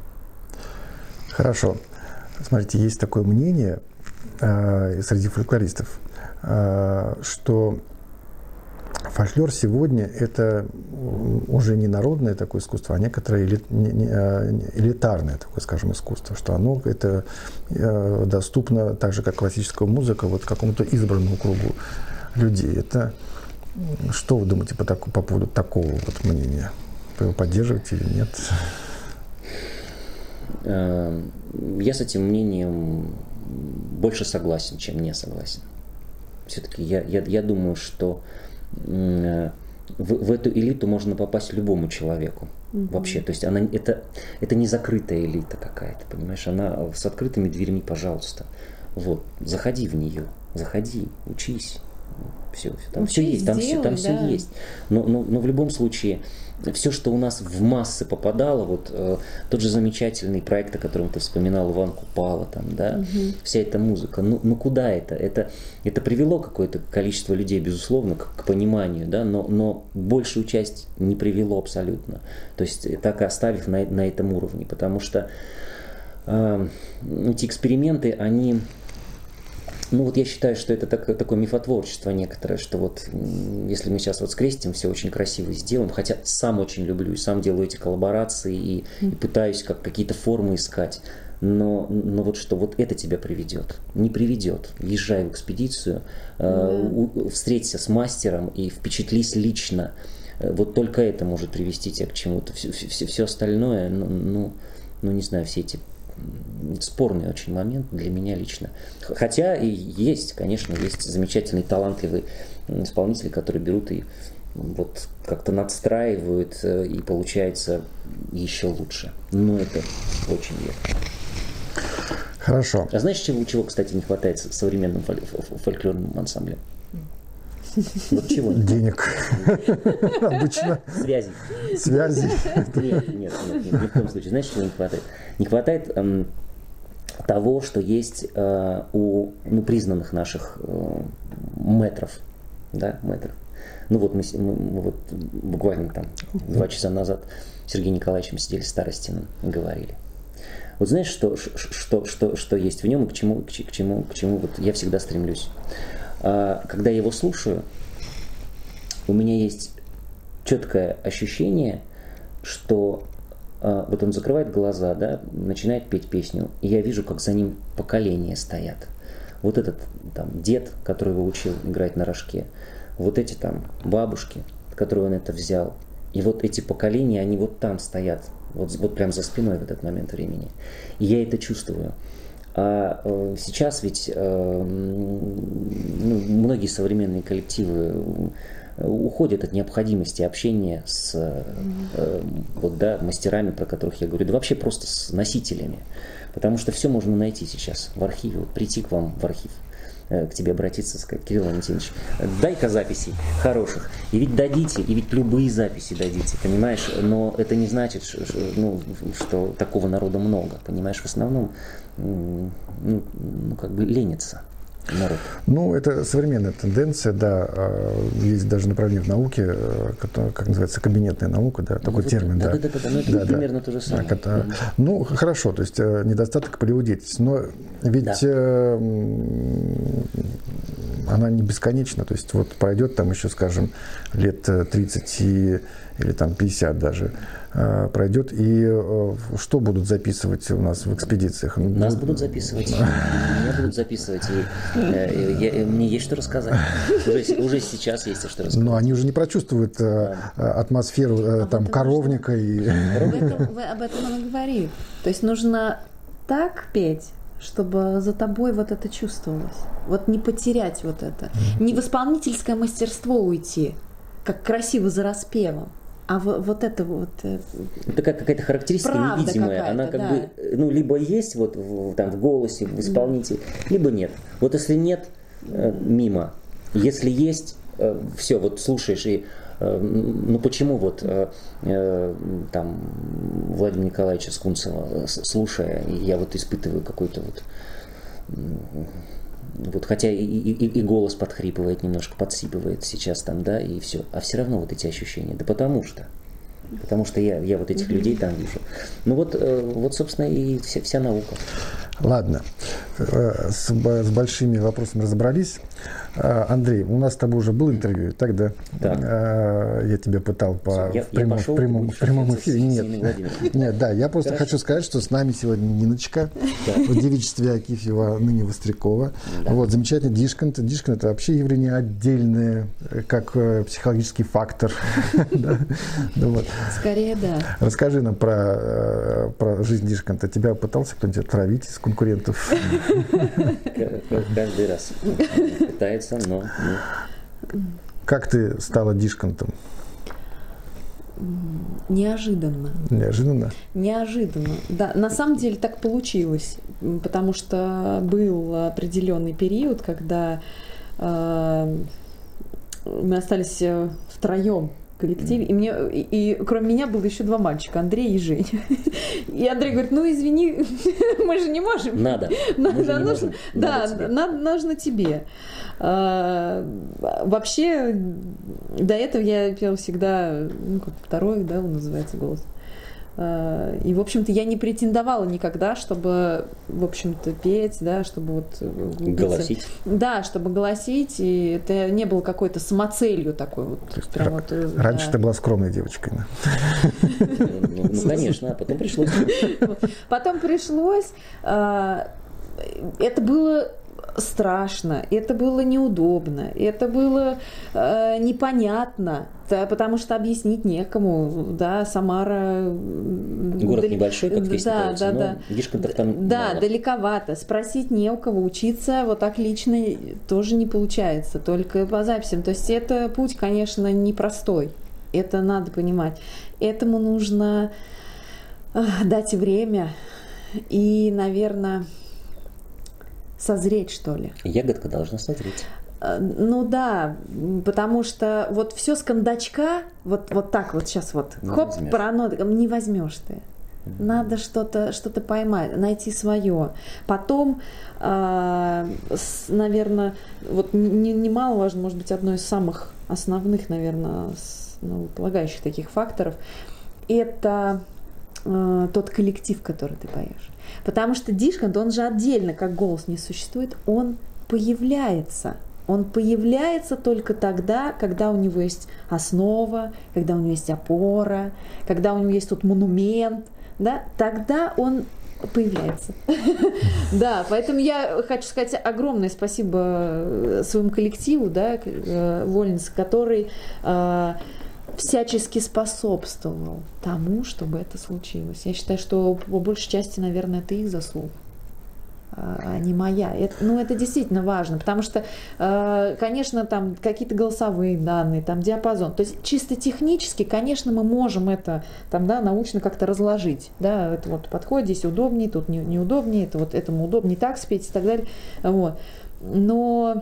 Хорошо. Смотрите, есть такое мнение среди фольклористов, что фольклор сегодня это уже не народное такое искусство, а некоторое элитарное такое, скажем, искусство, что оно это доступно так же, как классическая музыка, вот какому-то избранному кругу людей. Это что вы думаете по поводу такого вот мнения? Вы его поддерживаете или нет? Я с этим мнением больше согласен, чем не согласен. Все-таки я думаю, что в эту элиту можно попасть любому человеку. Вообще, то есть это не закрытая элита какая-то, понимаешь, она с открытыми дверьми, пожалуйста. Вот, заходи в нее, заходи, учись. Все, там все есть, там все есть. Но в любом случае, все, что у нас в массы попадало, вот тот же замечательный проект, о котором ты вспоминал, Иван Купала, там, да, вся эта музыка, куда это? Это привело какое-то количество людей, безусловно, к пониманию, да, но большую часть не привело абсолютно. То есть так и оставив на этом уровне, потому что эти эксперименты, они... вот я считаю, что это такое мифотворчество некоторое, что вот если мы сейчас вот скрестим, все очень красиво сделаем, хотя сам очень люблю и сам делаю эти коллаборации и пытаюсь какие-то формы искать, но вот что вот это тебя приведет, не приведет. Езжай в экспедицию, встреться с мастером и впечатлись лично Вот только это может привести тебя к чему-то. Все остальное, ну, не знаю, все эти спорный очень момент для меня лично. Хотя и есть, конечно, есть замечательные, талантливые исполнители, которые берут и вот как-то надстраивают, и получается еще лучше. Но это очень редко. Хорошо. А знаешь, чего, кстати, не хватает современным фольклорным ансамблям? Вот чего? Денег. Обычно. Связей. Нет, ни в коем случае. Знаешь, чего не хватает? Не хватает того, что есть у признанных наших мэтров. Да, мэтров. Ну вот мы вот буквально там 2 часа назад с Сергеем Николаевичем сидели с Старостиным и говорили. Вот знаешь, что есть в нем и к чему вот я всегда стремлюсь. Когда я его слушаю, у меня есть четкое ощущение, что вот он закрывает глаза, да, начинает петь песню, и я вижу, как за ним поколения стоят. Вот этот там дед, который его учил играть на рожке, вот эти там бабушки, которые он это взял, и вот эти поколения, они вот там стоят, вот прям за спиной в этот момент времени. И я это чувствую. А сейчас ведь многие современные коллективы уходят от необходимости общения с мастерами, про которых я говорю, да вообще просто с носителями. Потому что все можно найти сейчас в архиве. Вот прийти к вам в архив, к тебе обратиться, сказать: Кирилл Валентинович, дай-ка записей хороших. И ведь дадите, и ведь любые записи дадите, понимаешь? Но это не значит, что такого народа много, понимаешь? В основном, как бы ленится народ. Ну, это современная тенденция, да. Есть даже направление в науке, которое, как называется, кабинетная наука, да, такой термин. Да, но это примерно то же самое. Ну, хорошо, то есть недостаток полиудетельности, но ведь она не бесконечна, то есть вот пройдет там еще, скажем, лет 30 или там 50 даже, пройдет, и что будут записывать у нас в экспедициях? Нас будут записывать, меня будут записывать, и мне есть что рассказать. Уже сейчас есть что рассказать. Но они уже не прочувствуют атмосферу там коровника. Вы об этом он и говорит. То есть нужно так петь, чтобы за тобой вот это чувствовалось. Вот не потерять вот это. Не в исполнительское мастерство уйти, как красиво за распевом. А вот это вот... Это какая-то характеристика невидимая. Она как бы, либо есть вот там в голосе, в исполнителе, либо нет. Вот если нет, мимо. Если есть, все, вот слушаешь и... почему вот там Владимира Николаевича Скунцева, слушая, я вот испытываю какой-то вот хотя и голос подхрипывает немножко, подсипывает сейчас там, да, и все. А все равно вот эти ощущения. Да потому что я вот этих людей там вижу. Ну вот, собственно, и вся наука. Ладно, с большими вопросами разобрались. Андрей, у нас с тобой уже было интервью, так, да? Да. Я тебя пытал в прямом эфире. Нет, да, я просто хочу сказать, что с нами сегодня Ниночка в девичестве Акифьева, ныне Вострякова. Вот, замечательный дишкант. Дишкант — это вообще явление отдельное, как психологический фактор. Скорее, да. Расскажи нам про жизнь дишканта. Тебя пытался кто-нибудь отравить из конкурентов? Каждый раз пытается, но... Как ты стала дишкантом? Неожиданно. Неожиданно. Да, на самом деле так получилось, потому что был определенный период, когда мы остались втроем в коллективе, и кроме меня было еще 2 мальчика, Андрей и Женя. И Андрей говорит: извини, мы же не можем. Надо. Нужно тебе. Вообще, до этого я пела всегда, как второй, да, он называется, голос. И, в общем-то, я не претендовала никогда, чтобы, в общем-то, петь, да, чтобы вот... Голосить. Да, чтобы голосить, и это не было какой-то самоцелью такой вот. Прям вот, раньше ты была скромной девочкой, да? Ну, конечно, а потом пришлось. Потом пришлось. Это было страшно, это было неудобно, это было непонятно, да, потому что объяснить некому, да, Самара... Город небольшой, как весь кажется, но Дишкантов там мало. Далековато, спросить не у кого, учиться вот так лично тоже не получается, только по записям, то есть это путь, конечно, непростой, это надо понимать, этому нужно дать время и, наверное, созреть, что ли. Ягодка должна созреть. Ну да, потому что вот все с кондачка, вот так вот сейчас вот, не хоп, возьмешь. паранойя, не возьмешь ты. Надо что-то поймать, найти свое. Потом, наверное, вот немаловажно, может быть, одно из самых основных, наверное, полагающих таких факторов, это тот коллектив, который ты поешь. Потому что Дишкант, он же отдельно, как голос не существует, он появляется. Он появляется только тогда, когда у него есть основа, когда у него есть опора, когда у него есть тут монумент, да, тогда он появляется. Да, поэтому я хочу сказать огромное спасибо своему коллективу, да, Вольница, который всячески способствовал тому, чтобы это случилось. Я считаю, что по большей части, наверное, это их заслуга, а не моя. Это действительно важно, потому что, конечно, там какие-то голосовые данные, там диапазон. То есть чисто технически, конечно, мы можем это там, да, научно как-то разложить. Да, это вот подходит, здесь удобнее, тут неудобнее, это вот этому удобнее так спеть и так далее. Вот. Но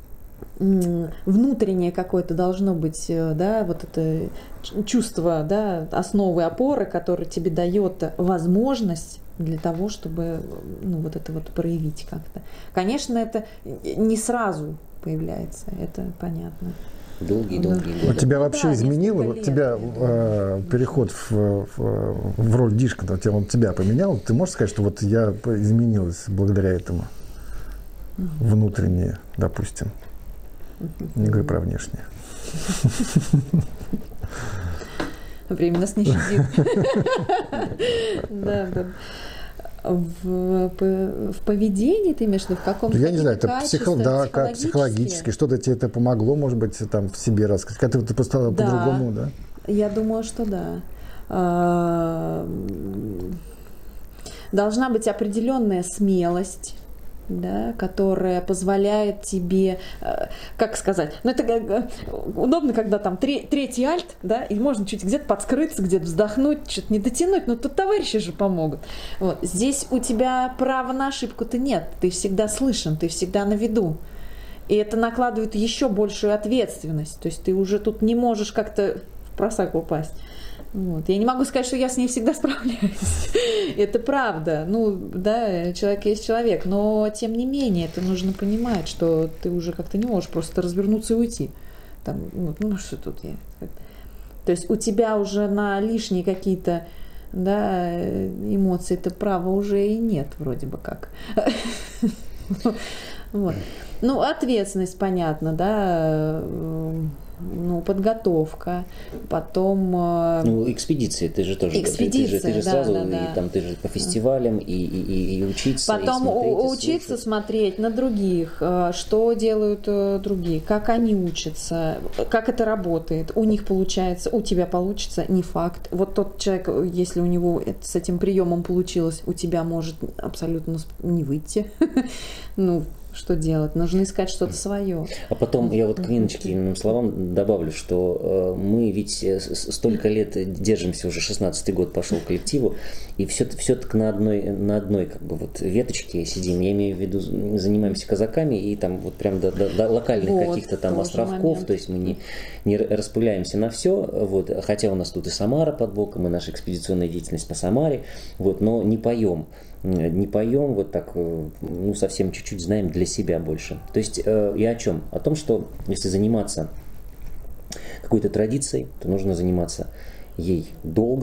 внутреннее какое-то должно быть, да, вот это чувство, да, основы, опоры, которое тебе дает возможность для того, чтобы вот это вот проявить как-то. Конечно, это не сразу появляется, это понятно. Долгие годы. Тебя вообще изменило? Вот тебя переход в роль Дишканта, он тебя поменял? Ты можешь сказать, что вот я изменилась благодаря этому? Внутреннее, допустим. Не говори про внешнее. Время нас не щадит. Да. В поведении ты имеешь в виду, в каком-то я не знаю, это как психологически, что-то тебе это помогло, может быть, там в себе рассказать, когда ты поставила по-другому, да? Я думаю, что да. Должна быть определенная смелость, да, которая позволяет тебе, как сказать, это удобно, когда там третий альт, да, и можно чуть где-то подскрыться, где-то вздохнуть, что-то не дотянуть, но тут товарищи же помогут. Вот. Здесь у тебя права на ошибку-то нет, ты всегда слышен, ты всегда на виду. И это накладывает еще большую ответственность, то есть ты уже тут не можешь как-то в просак упасть. Вот. Я не могу сказать, что я с ней всегда справляюсь. Это правда. Да, человек есть человек. Но, тем не менее, это нужно понимать, что ты уже как-то не можешь просто развернуться и уйти. Там, что тут я... То есть у тебя уже на лишние какие-то, да, эмоции, это права уже и нет, вроде бы как. Вот. Ответственность, понятно, да, подготовка, потом... экспедиции, ты же тоже... Экспедиция, ты же сразу, ты же по фестивалям, и учиться, потом учиться, смотреть на других, что делают другие, как они учатся, как это работает, у них получается, у тебя получится, не факт. Вот тот человек, если у него с этим приемом получилось, у тебя может абсолютно не выйти. Что делать? Нужно искать что-то свое. А потом я вот к Ниночкиным словам добавлю, что мы ведь столько лет держимся, уже 16-й год пошел коллективу, и все-таки на одной как бы вот веточке сидим. Я имею в виду, занимаемся казаками, и там вот прям до локальных каких-то там островков, момент. То есть мы не распыляемся на все, вот, хотя у нас тут и Самара под боком, и наша экспедиционная деятельность по Самаре, вот, но не поем вот так, совсем чуть-чуть знаем для себя больше. То есть и о чем? О том, что если заниматься какой-то традицией, то нужно заниматься ей долго,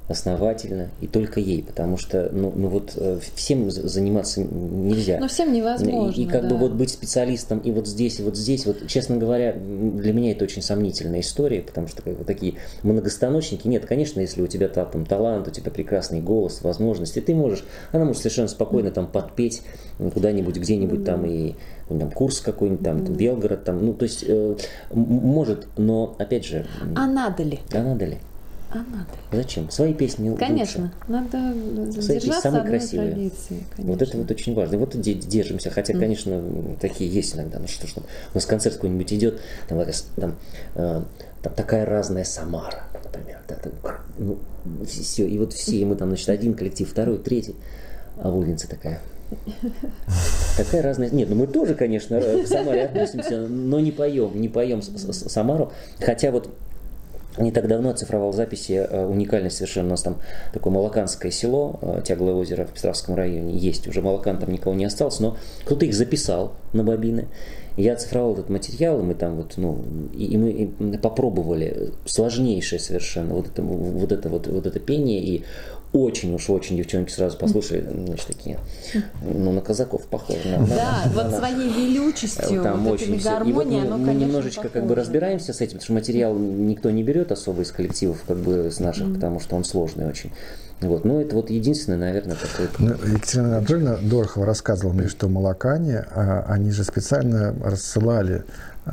основательно и только ей, потому что всем заниматься нельзя. Но всем невозможно. И как бы вот быть специалистом и вот здесь, вот, честно говоря, для меня это очень сомнительная история, потому что как бы такие многостаночники, нет, конечно, если у тебя там талант, у тебя прекрасный голос, возможности, она может совершенно спокойно там подпеть куда-нибудь, где-нибудь там и там, курс какой-нибудь там, Белгород там, то есть может, но опять же. А надо ли? А надо. Зачем? Свои песни конечно, лучше. Надо держаться самые одной красивые. традиции. Вот это вот очень важно. И вот держимся. Хотя, конечно, такие есть иногда. Что у нас концерт какой-нибудь идет, там такая разная Самара, например. Все. И вот все, и мы там, один коллектив, второй, третий. А Вольница такая. Такая разная. Нет, мы тоже, конечно, к Самаре относимся, но не поем Самару. Хотя вот не так давно оцифровал записи, уникальность совершенно. У нас там такое Молоканское село, Тяглое озеро в Петровском районе есть. Уже Молокан там никого не осталось, но кто-то их записал на бобины. Я оцифровал этот материал, и мы там и мы попробовали сложнейшее совершенно вот это пение, и очень девчонки сразу послушали, такие, на казаков похоже. Своей велючестью, там вот очень этими гармонией, оно, мы немножечко как бы разбираемся с этим, потому что материал никто не берет особо из коллективов, как бы с наших, потому что он сложный очень. Но это единственное, наверное, такое. Екатерина Анатольевна Дорохова рассказывала мне, что молокане, они же специально рассылали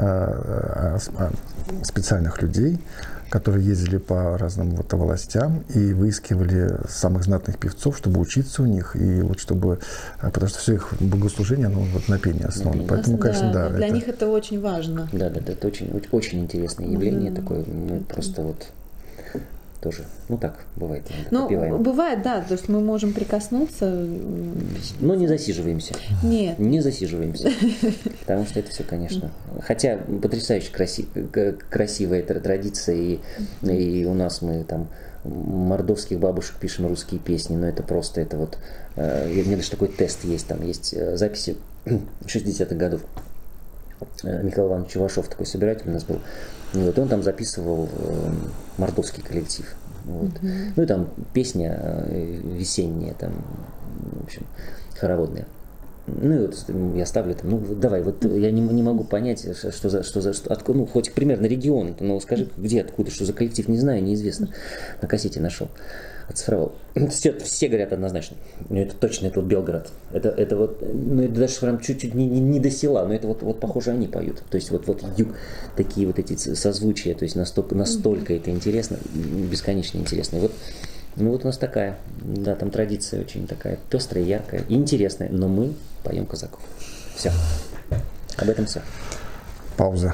специальных людей, которые ездили по разным областям и выискивали самых знатных певцов, чтобы учиться у них, и потому что все их богослужение, на пении основано. Поэтому, конечно, да. Для них это очень важно. Да, это очень, очень интересное явление такое. Мы просто тоже, так бывает. Бывает, да, то есть мы можем прикоснуться. Но не засиживаемся. Нет. Не засиживаемся. Потому что это все, конечно. Хотя потрясающе красивая традиция, и у нас мы там мордовских бабушек пишем русские песни, но это просто, у меня даже такой тест есть, там есть записи 60-х годов. Михаил Иванович Чувашов, такой собиратель у нас был. Он там записывал мордовский коллектив. И там песня весенняя, там, в общем, хороводная. Я ставлю там, давай, я не могу понять, откуда, хоть примерно регион, но скажи, где, откуда, что за коллектив, не знаю, неизвестно. На кассете нашел, оцифровал. Все говорят однозначно, это точно, это Белгород. Это это даже прям чуть-чуть не до села, но это похоже, они поют. То есть юг, такие эти созвучия, то есть настолько это интересно, бесконечно интересно. И у нас такая, да, там традиция очень такая пестрая, яркая и интересная, но мы поем казаков. Все. Об этом все. Пауза.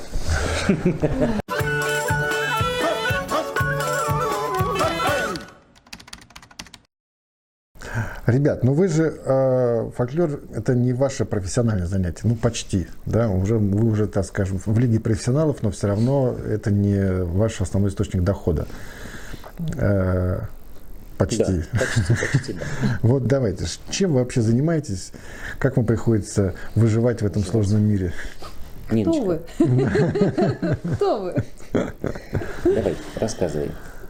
Ребят, вы же, фольклор – это не ваше профессиональное занятие, почти, да, вы уже, так скажем, в лиге профессионалов, но все равно это не ваш основной источник дохода. Почти. Да, почти, да. Давайте, чем вы вообще занимаетесь, как вам приходится выживать в этом сложном мире? Ниночка. Кто вы? Давай, рассказывай.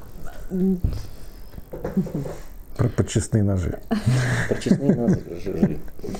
Про подчистные ножи. Подчистные ножи.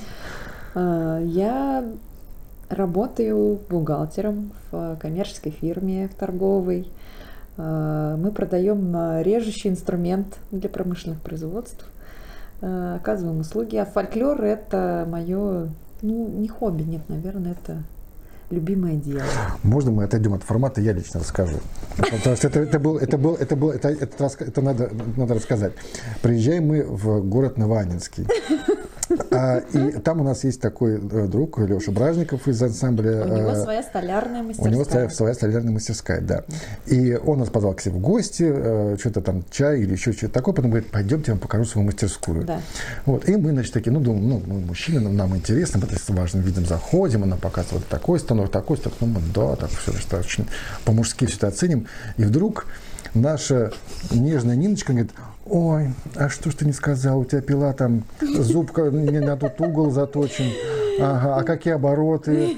Я работаю бухгалтером в коммерческой фирме, в торговой. Мы продаем режущий инструмент для промышленных производств, оказываем услуги. А фольклор – это мое, не хобби, нет, наверное, это любимое дело. Можно мы отойдем от формата, я лично расскажу. Потому что это надо рассказать. Приезжаем мы в город Новоаннинский. И там у нас есть такой друг, Леша Бражников из ансамбля. У него своя столярная мастерская. У него своя столярная мастерская, да. И он нас позвал к себе в гости, что-то там чай или еще что-то такое, потом говорит, пойдемте, я вам покажу свою мастерскую. Да. И мы, такие, думаем, мужчины, нам интересно, мы с важным видом заходим, он нам показывает такой станок, такой станок, да, так все достаточно по-мужски все это оценим. И вдруг наша нежная Ниночка говорит, ой, а что ж ты не сказал, у тебя пила там, зубка не на тот угол заточен, ага, а какие обороты.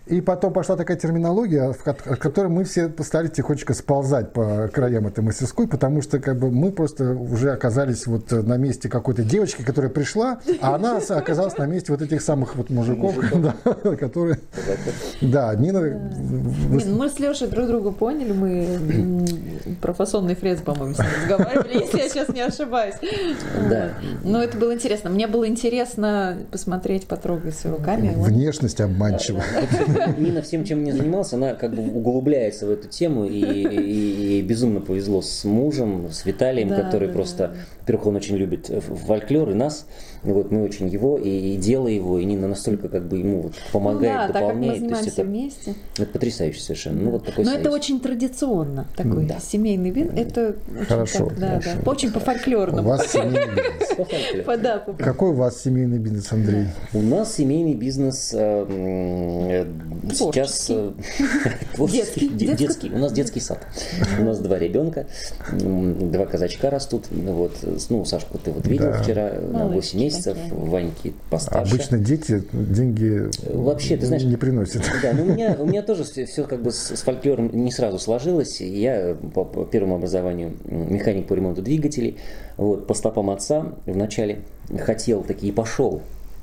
И потом пошла такая терминология, от которой мы все стали тихонечко сползать по краям этой мастерской, потому что как бы мы просто уже оказались вот на месте какой-то девочки, которая пришла, а она оказалась на месте вот этих самых вот мужиков, которые... Да, Нина... Мы с Лешей друг друга поняли, мы про фасонный фрез, по-моему, с ним разговаривали, если я сейчас не ошибаюсь. Да. Но это было интересно. Мне было интересно посмотреть, потрогать руками. Внешность обманчива. Нина всем, чем не занималась, она как бы углубляется в эту тему, и безумно повезло с мужем, с Виталием, который просто, во-первых, он очень любит фольклор и нас, вот мы очень его, и дело его, и Нина настолько как бы ему вот помогает, дополняет. Так как мы занимаемся вместе. Это потрясающе совершенно. Ну, вот такой но это очень традиционно, такой семейный вид, это хорошо, очень по-фольклорному. У вас семейный бизнес. Какой у вас семейный бизнес, Андрей? У нас семейный бизнес сейчас детский. У нас детский сад. У нас 2 ребенка, 2 казачка растут. Вот, ну, Сашку ты вот видел вчера, на 8 месяцев, Ваньки постарше. Обычно дети деньги вообще, ты знаешь, не приносят. Да, но у меня тоже все как бы с фольклором не сразу сложилось. Я по первому образованию механик по ремонту двигателей. Вот, по стопам отца вначале хотел таки и пошел.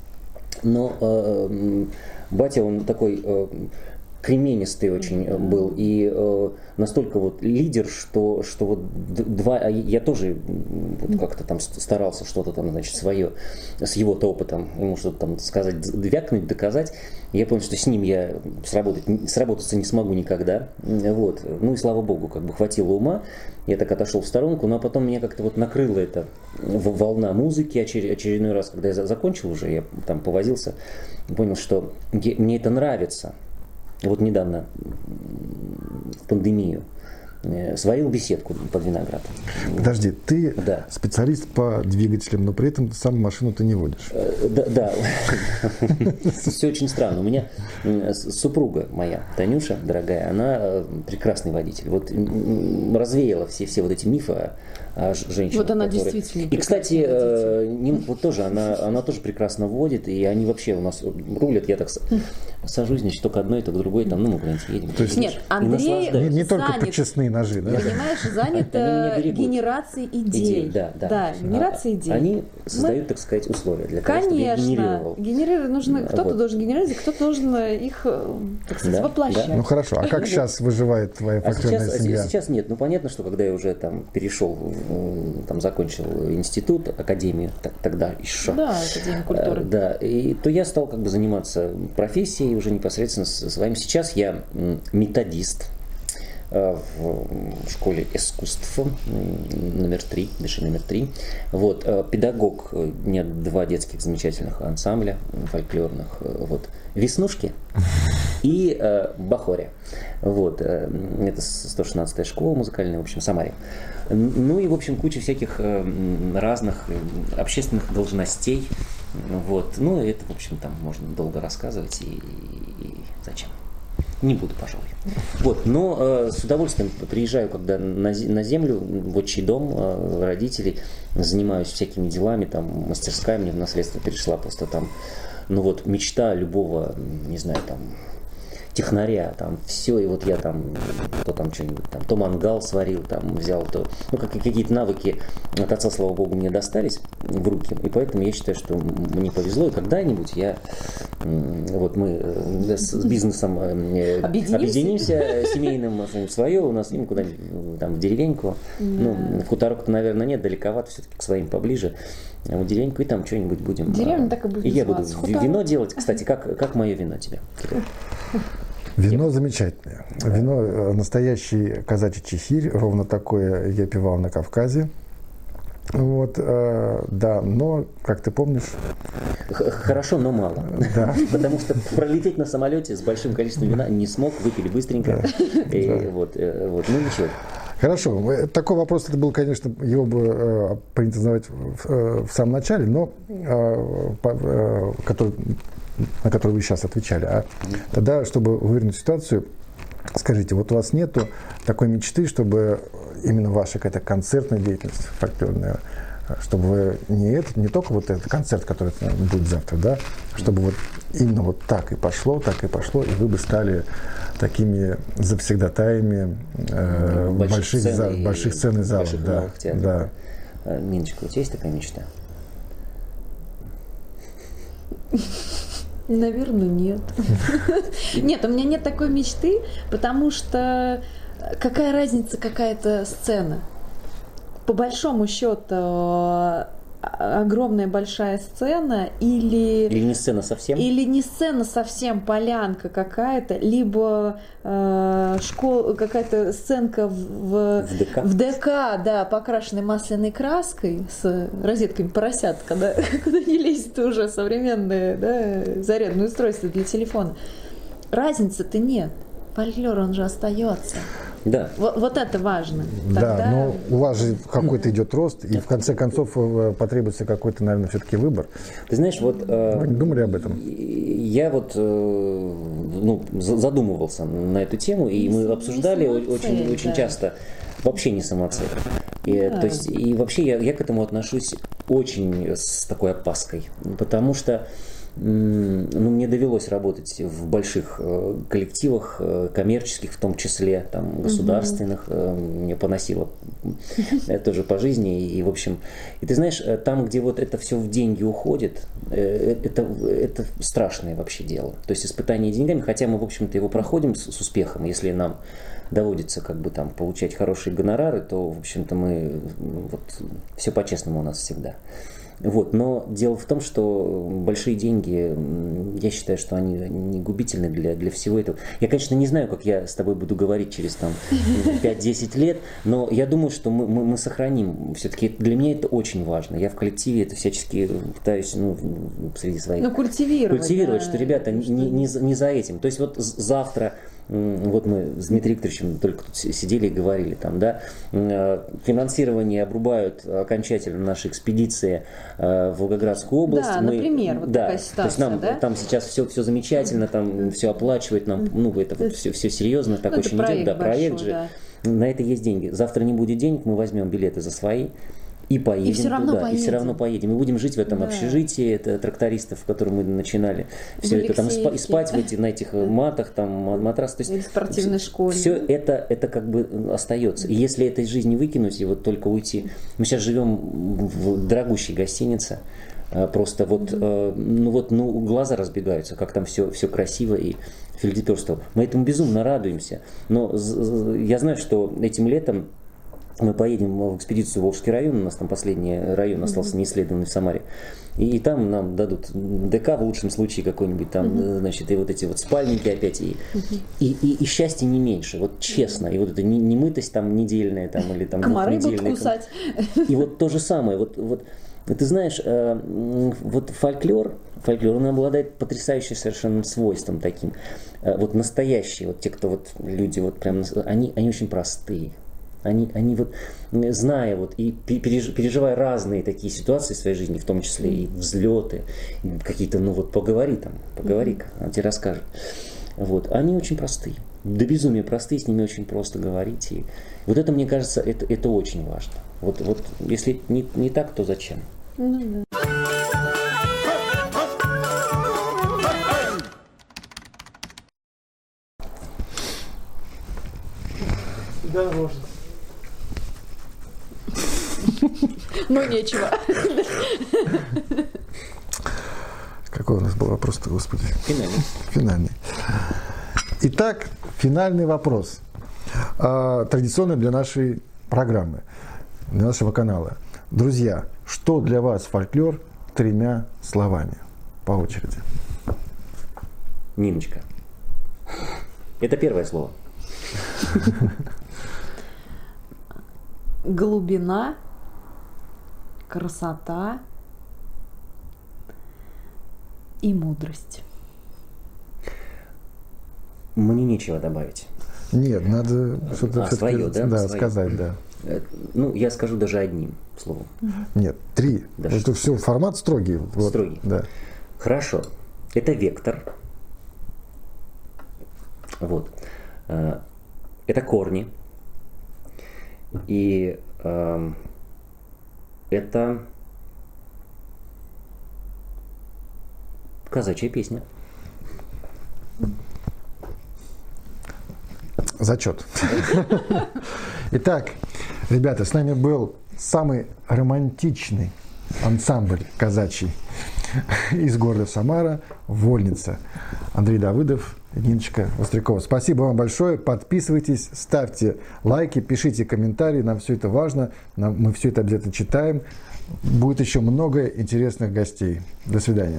Но батя, он такой кременистый очень был и настолько вот лидер, что вот я тоже вот как-то там старался что-то там, значит, свое, с его-то опытом, ему что-то там сказать, вякнуть, доказать. Я понял, что с ним я сработаться не смогу никогда. Вот. Ну и слава богу, как бы хватило ума. Я так отошел в сторонку, но потом меня как-то вот накрыла эта волна музыки. Очередной раз, когда я закончил уже, я там повозился, понял, что мне это нравится. Вот недавно, в пандемию, сварил беседку под виноград. Подожди, ты специалист по двигателям, но при этом сам машину ты не водишь. Да. Все очень странно. У меня супруга моя, Танюша, дорогая, она прекрасный водитель. Вот развеяла все вот эти мифы о женщинах. Вот она действительно. И, кстати, вот тоже, она тоже прекрасно водит, и они вообще у нас рулят. Я так сажусь, значит, то к одной, то к другой, там, ну, мы куда-нибудь едем. То есть, нет, Андрей не только подчистные ножи, да? Понимаешь, занят генерацией идей. Да, генерацией идей. Они создают, так сказать, условия для того, чтобы я генерировал. Генерировать нужно, кто-то должен генерировать, кто-то должен их, так сказать, воплощать. Ну хорошо, а как сейчас выживает твоя фольклорная семья? Сейчас нет. Ну понятно, что когда я уже там перешел, там закончил институт, академию, тогда еще. Да, Академия культуры. Да, и то я стал как бы заниматься профессией уже непосредственно с вами. Сейчас я методист в школе искусств номер 3, номер 3. Вот, педагог, у меня 2 детских замечательных ансамбля фольклорных, вот, «Веснушки» и «Бахория». Вот, это 116-я школа музыкальная, в общем, в Самаре. Ну и, в общем, куча всяких разных общественных должностей. Вот, ну это, в общем, там можно долго рассказывать и зачем. Не буду, пожалуй. Вот, но с удовольствием приезжаю, когда на землю, в отчий дом родителей, занимаюсь всякими делами, там, мастерская мне в наследство перешла, просто там, ну вот, мечта любого, не знаю, там, технаря, там, все, и вот я там, то там что-нибудь, там, то мангал сварил, там, взял, то, ну, какие-то навыки от отца, слава богу, мне достались в руки, и поэтому я считаю, что мне повезло, и когда-нибудь я, вот мы с бизнесом объединимся семейным, свое, у нас им куда-нибудь там в деревеньку, ну, в хуторок-то, наверное, нет, далековато, все-таки к своим поближе, а в деревеньку и там что-нибудь будем. Деревня так и будет. И я буду вино делать, кстати, как мое вино тебе, Кирилл? Вино замечательное. Вино настоящий казачий чехирь, ровно такое я пивал на Кавказе. Вот, да, но, как ты помнишь... Хорошо, но мало. Да. Потому что пролететь на самолете с большим количеством вина не смог, выпили быстренько. Да. И вот, ну ничего. Хорошо, такой вопрос, это был, конечно, его бы принято задавать в самом начале, но на который вы сейчас отвечали. А тогда, чтобы вывернуть ситуацию, скажите, вот у вас нету такой мечты, чтобы именно ваша какая-то концертная деятельность фольклорная чтобы вы не только вот этот концерт, который будет завтра, да, чтобы вот именно вот так и пошло, и вы бы стали такими завсегдатаями больших сцен и залов. Да. Ниночка, у тебя есть такая мечта? Наверное, нет. Нет, у меня нет такой мечты, потому что какая разница, какая-то сцена? По большому счету, огромная большая сцена или не сцена совсем? Или не сцена совсем, полянка какая-то, либо школа, какая-то сценка в ДК, да, покрашенной масляной краской с розетками поросятка, да, куда не лезет уже современное, да, зарядное устройство для телефона. Разницы-то нет. Фольклор, он же остается. Да. Вот это важно. Тогда... Да, но у вас же какой-то идет рост, и в конце концов потребуется какой-то, наверное, все-таки выбор. Ты знаешь, вот... Вы не думали об этом? Я вот задумывался на эту тему, и мы обсуждали очень часто. Вообще не самоцель. То есть, и вообще я к этому отношусь очень с такой опаской, потому что мне довелось работать в больших коллективах, коммерческих в том числе, там, государственных, мне поносило тоже по жизни, и в общем, и ты знаешь, там, где вот это все в деньги уходит, это страшное вообще дело, то есть испытание деньгами, хотя мы, в общем-то, его проходим с успехом, если нам доводится как бы там получать хорошие гонорары, то, в общем-то, мы вот все по-честному у нас всегда. Вот, но дело в том, что большие деньги, я считаю, что они не губительны для всего этого. Я, конечно, не знаю, как я с тобой буду говорить через там 5-10 лет, но я думаю, что мы сохраним. Все-таки для меня это очень важно. Я в коллективе это всячески пытаюсь среди своих культивировать, да, что, ребята, не за этим. То есть вот завтра... Вот мы с Дмитрием Викторовичем только тут сидели и говорили, там, да, финансирование обрубают окончательно наши экспедиции в Волгоградскую область. Да, например, вот такая ситуация, то есть нам там сейчас все замечательно, там все оплачивает, нам, это вот все серьезно, так очень идет, да, проект же, да. На это есть деньги. Завтра не будет денег, мы возьмем билеты за свои. И поедем туда, и все равно поедем. Мы будем жить в этом общежитии, это трактористов, в котором мы начинали. Все это там спать на этих матах, там матрасах. Или в спортивной школе. Все это как бы остается. И если это из жизни выкинуть и вот только уйти. Мы сейчас живем в дорогущей гостинице. Просто глаза разбегаются, как там все красиво и фельдеперство. Мы этому безумно радуемся. Но я знаю, что этим летом мы поедем в экспедицию в Волжский район, у нас там последний район остался неисследованный в Самаре, и там нам дадут ДК в лучшем случае какой-нибудь там, значит, и вот эти вот спальники опять, и счастье не меньше, вот честно, и вот это немытость там недельная там или там комары будут кусать. И вот то же самое, вот ты знаешь, вот фольклор, он обладает потрясающим совершенно свойством таким, вот настоящие, вот те, кто вот люди вот прям, они очень простые. Они вот, зная вот и переживая разные такие ситуации в своей жизни, в том числе и взлеты, какие-то, поговори-ка, он тебе расскажет. Вот, они очень простые, до безумия простые, с ними очень просто говорить. И вот это, мне кажется, это очень важно. Вот если не так, то зачем? Да, можно. Ну, нечего. Какой у нас был вопрос-то, господи? Финальный. Итак, финальный вопрос. Традиционный для нашей программы, для нашего канала. Друзья, что для вас фольклор 3 словами? По очереди. Ниночка. Это первое слово. Глубина, красота и мудрость. Мне нечего добавить. Нет, надо что-то свое, да? Да, свое. Сказать, да. Я скажу даже одним словом. Нет, 3. Даже это все формат строгий. Вот. Строгий. Да. Хорошо. Это вектор. Вот. Это корни. И это казачья песня. Зачет. Итак, ребята, с нами был самый романтичный ансамбль казачий из города Самара, Вольница. Андрей Давыдов, Ниночка Вострякова. Спасибо вам большое. Подписывайтесь, ставьте лайки, пишите комментарии. Нам все это важно. Мы все это обязательно читаем. Будет еще много интересных гостей. До свидания.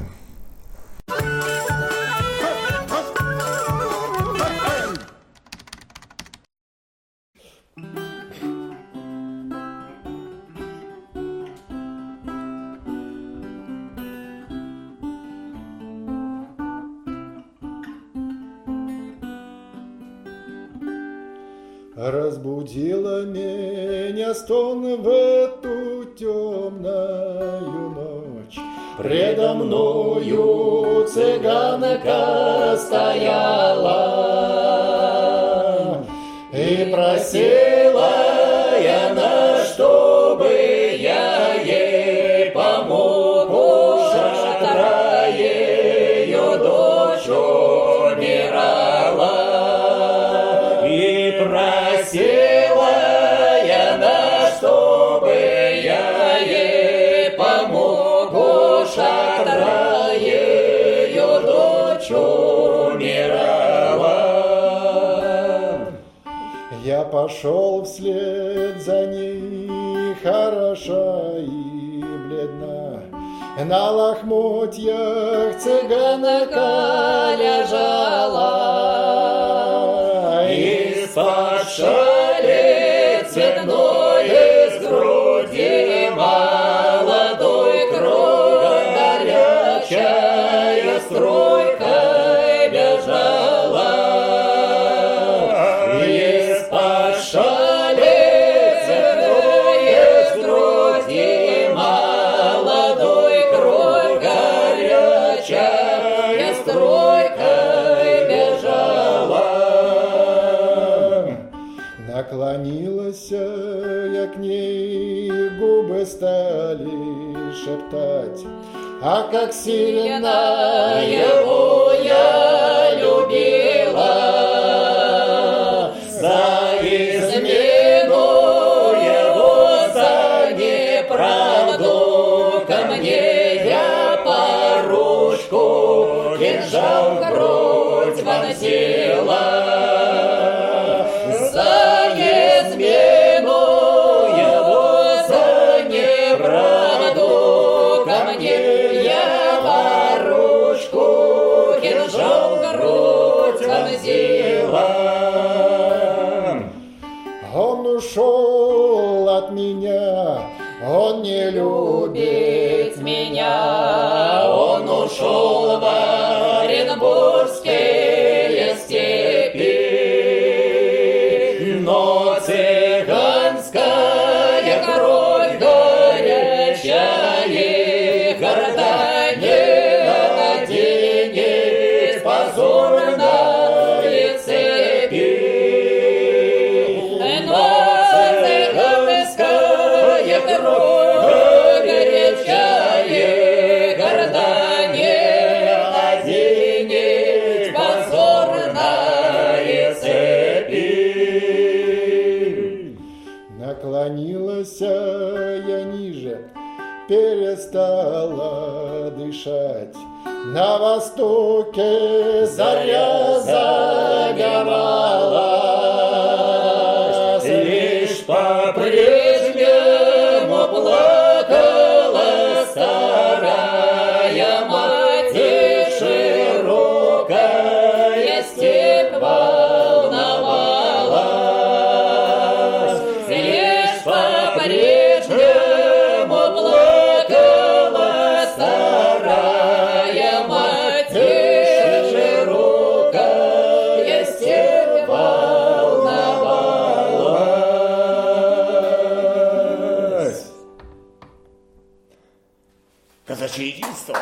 Разбудила меня стон в эту темную ночь. Предо мною цыганка стояла, и просила она, чтобы я ей помог. У шатра ее дочь умирала. Просила она, чтобы я ей помог. У шатра ее дочь умирала. Я пошел вслед за ней, хороша и бледна. На лохмотьях цыганка лежала. Из-под шали цветной из груди молодой кровь горячая струйкой бежала. Из-под шали цветной из груди молодой кровь горячая струйкой бежала. Наклонилась я к ней, губы стали шептать, а как сильно его я любила. За измену его, за неправду ко мне я поручку кинжал в грудь вонзила. Он ушел от меня, он не любит меня. Он ушел в Оренбургские степи, но цыганская кровь горячая города не наденет позорной цепи. Но цыганская кровь горячая города не наденет позорной цепи. Наклонилась я ниже, перестала дышать. На востоке заря загоралась, лишь по-прежнему плакала старая мать, и широкая степь волновалась. Лишь по-прежнему плакала старая мать, и широкая степь волновалась. Казачье единство.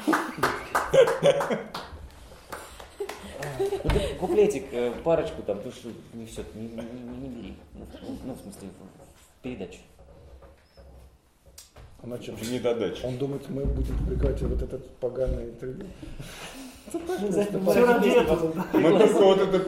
Куплетик, парочку там, потому что не все, не бери. Ну, в смысле, в передачу. Она чем? Недодача. Он думает, мы будем публиковать вот этот поганое интервью. Мы только вот это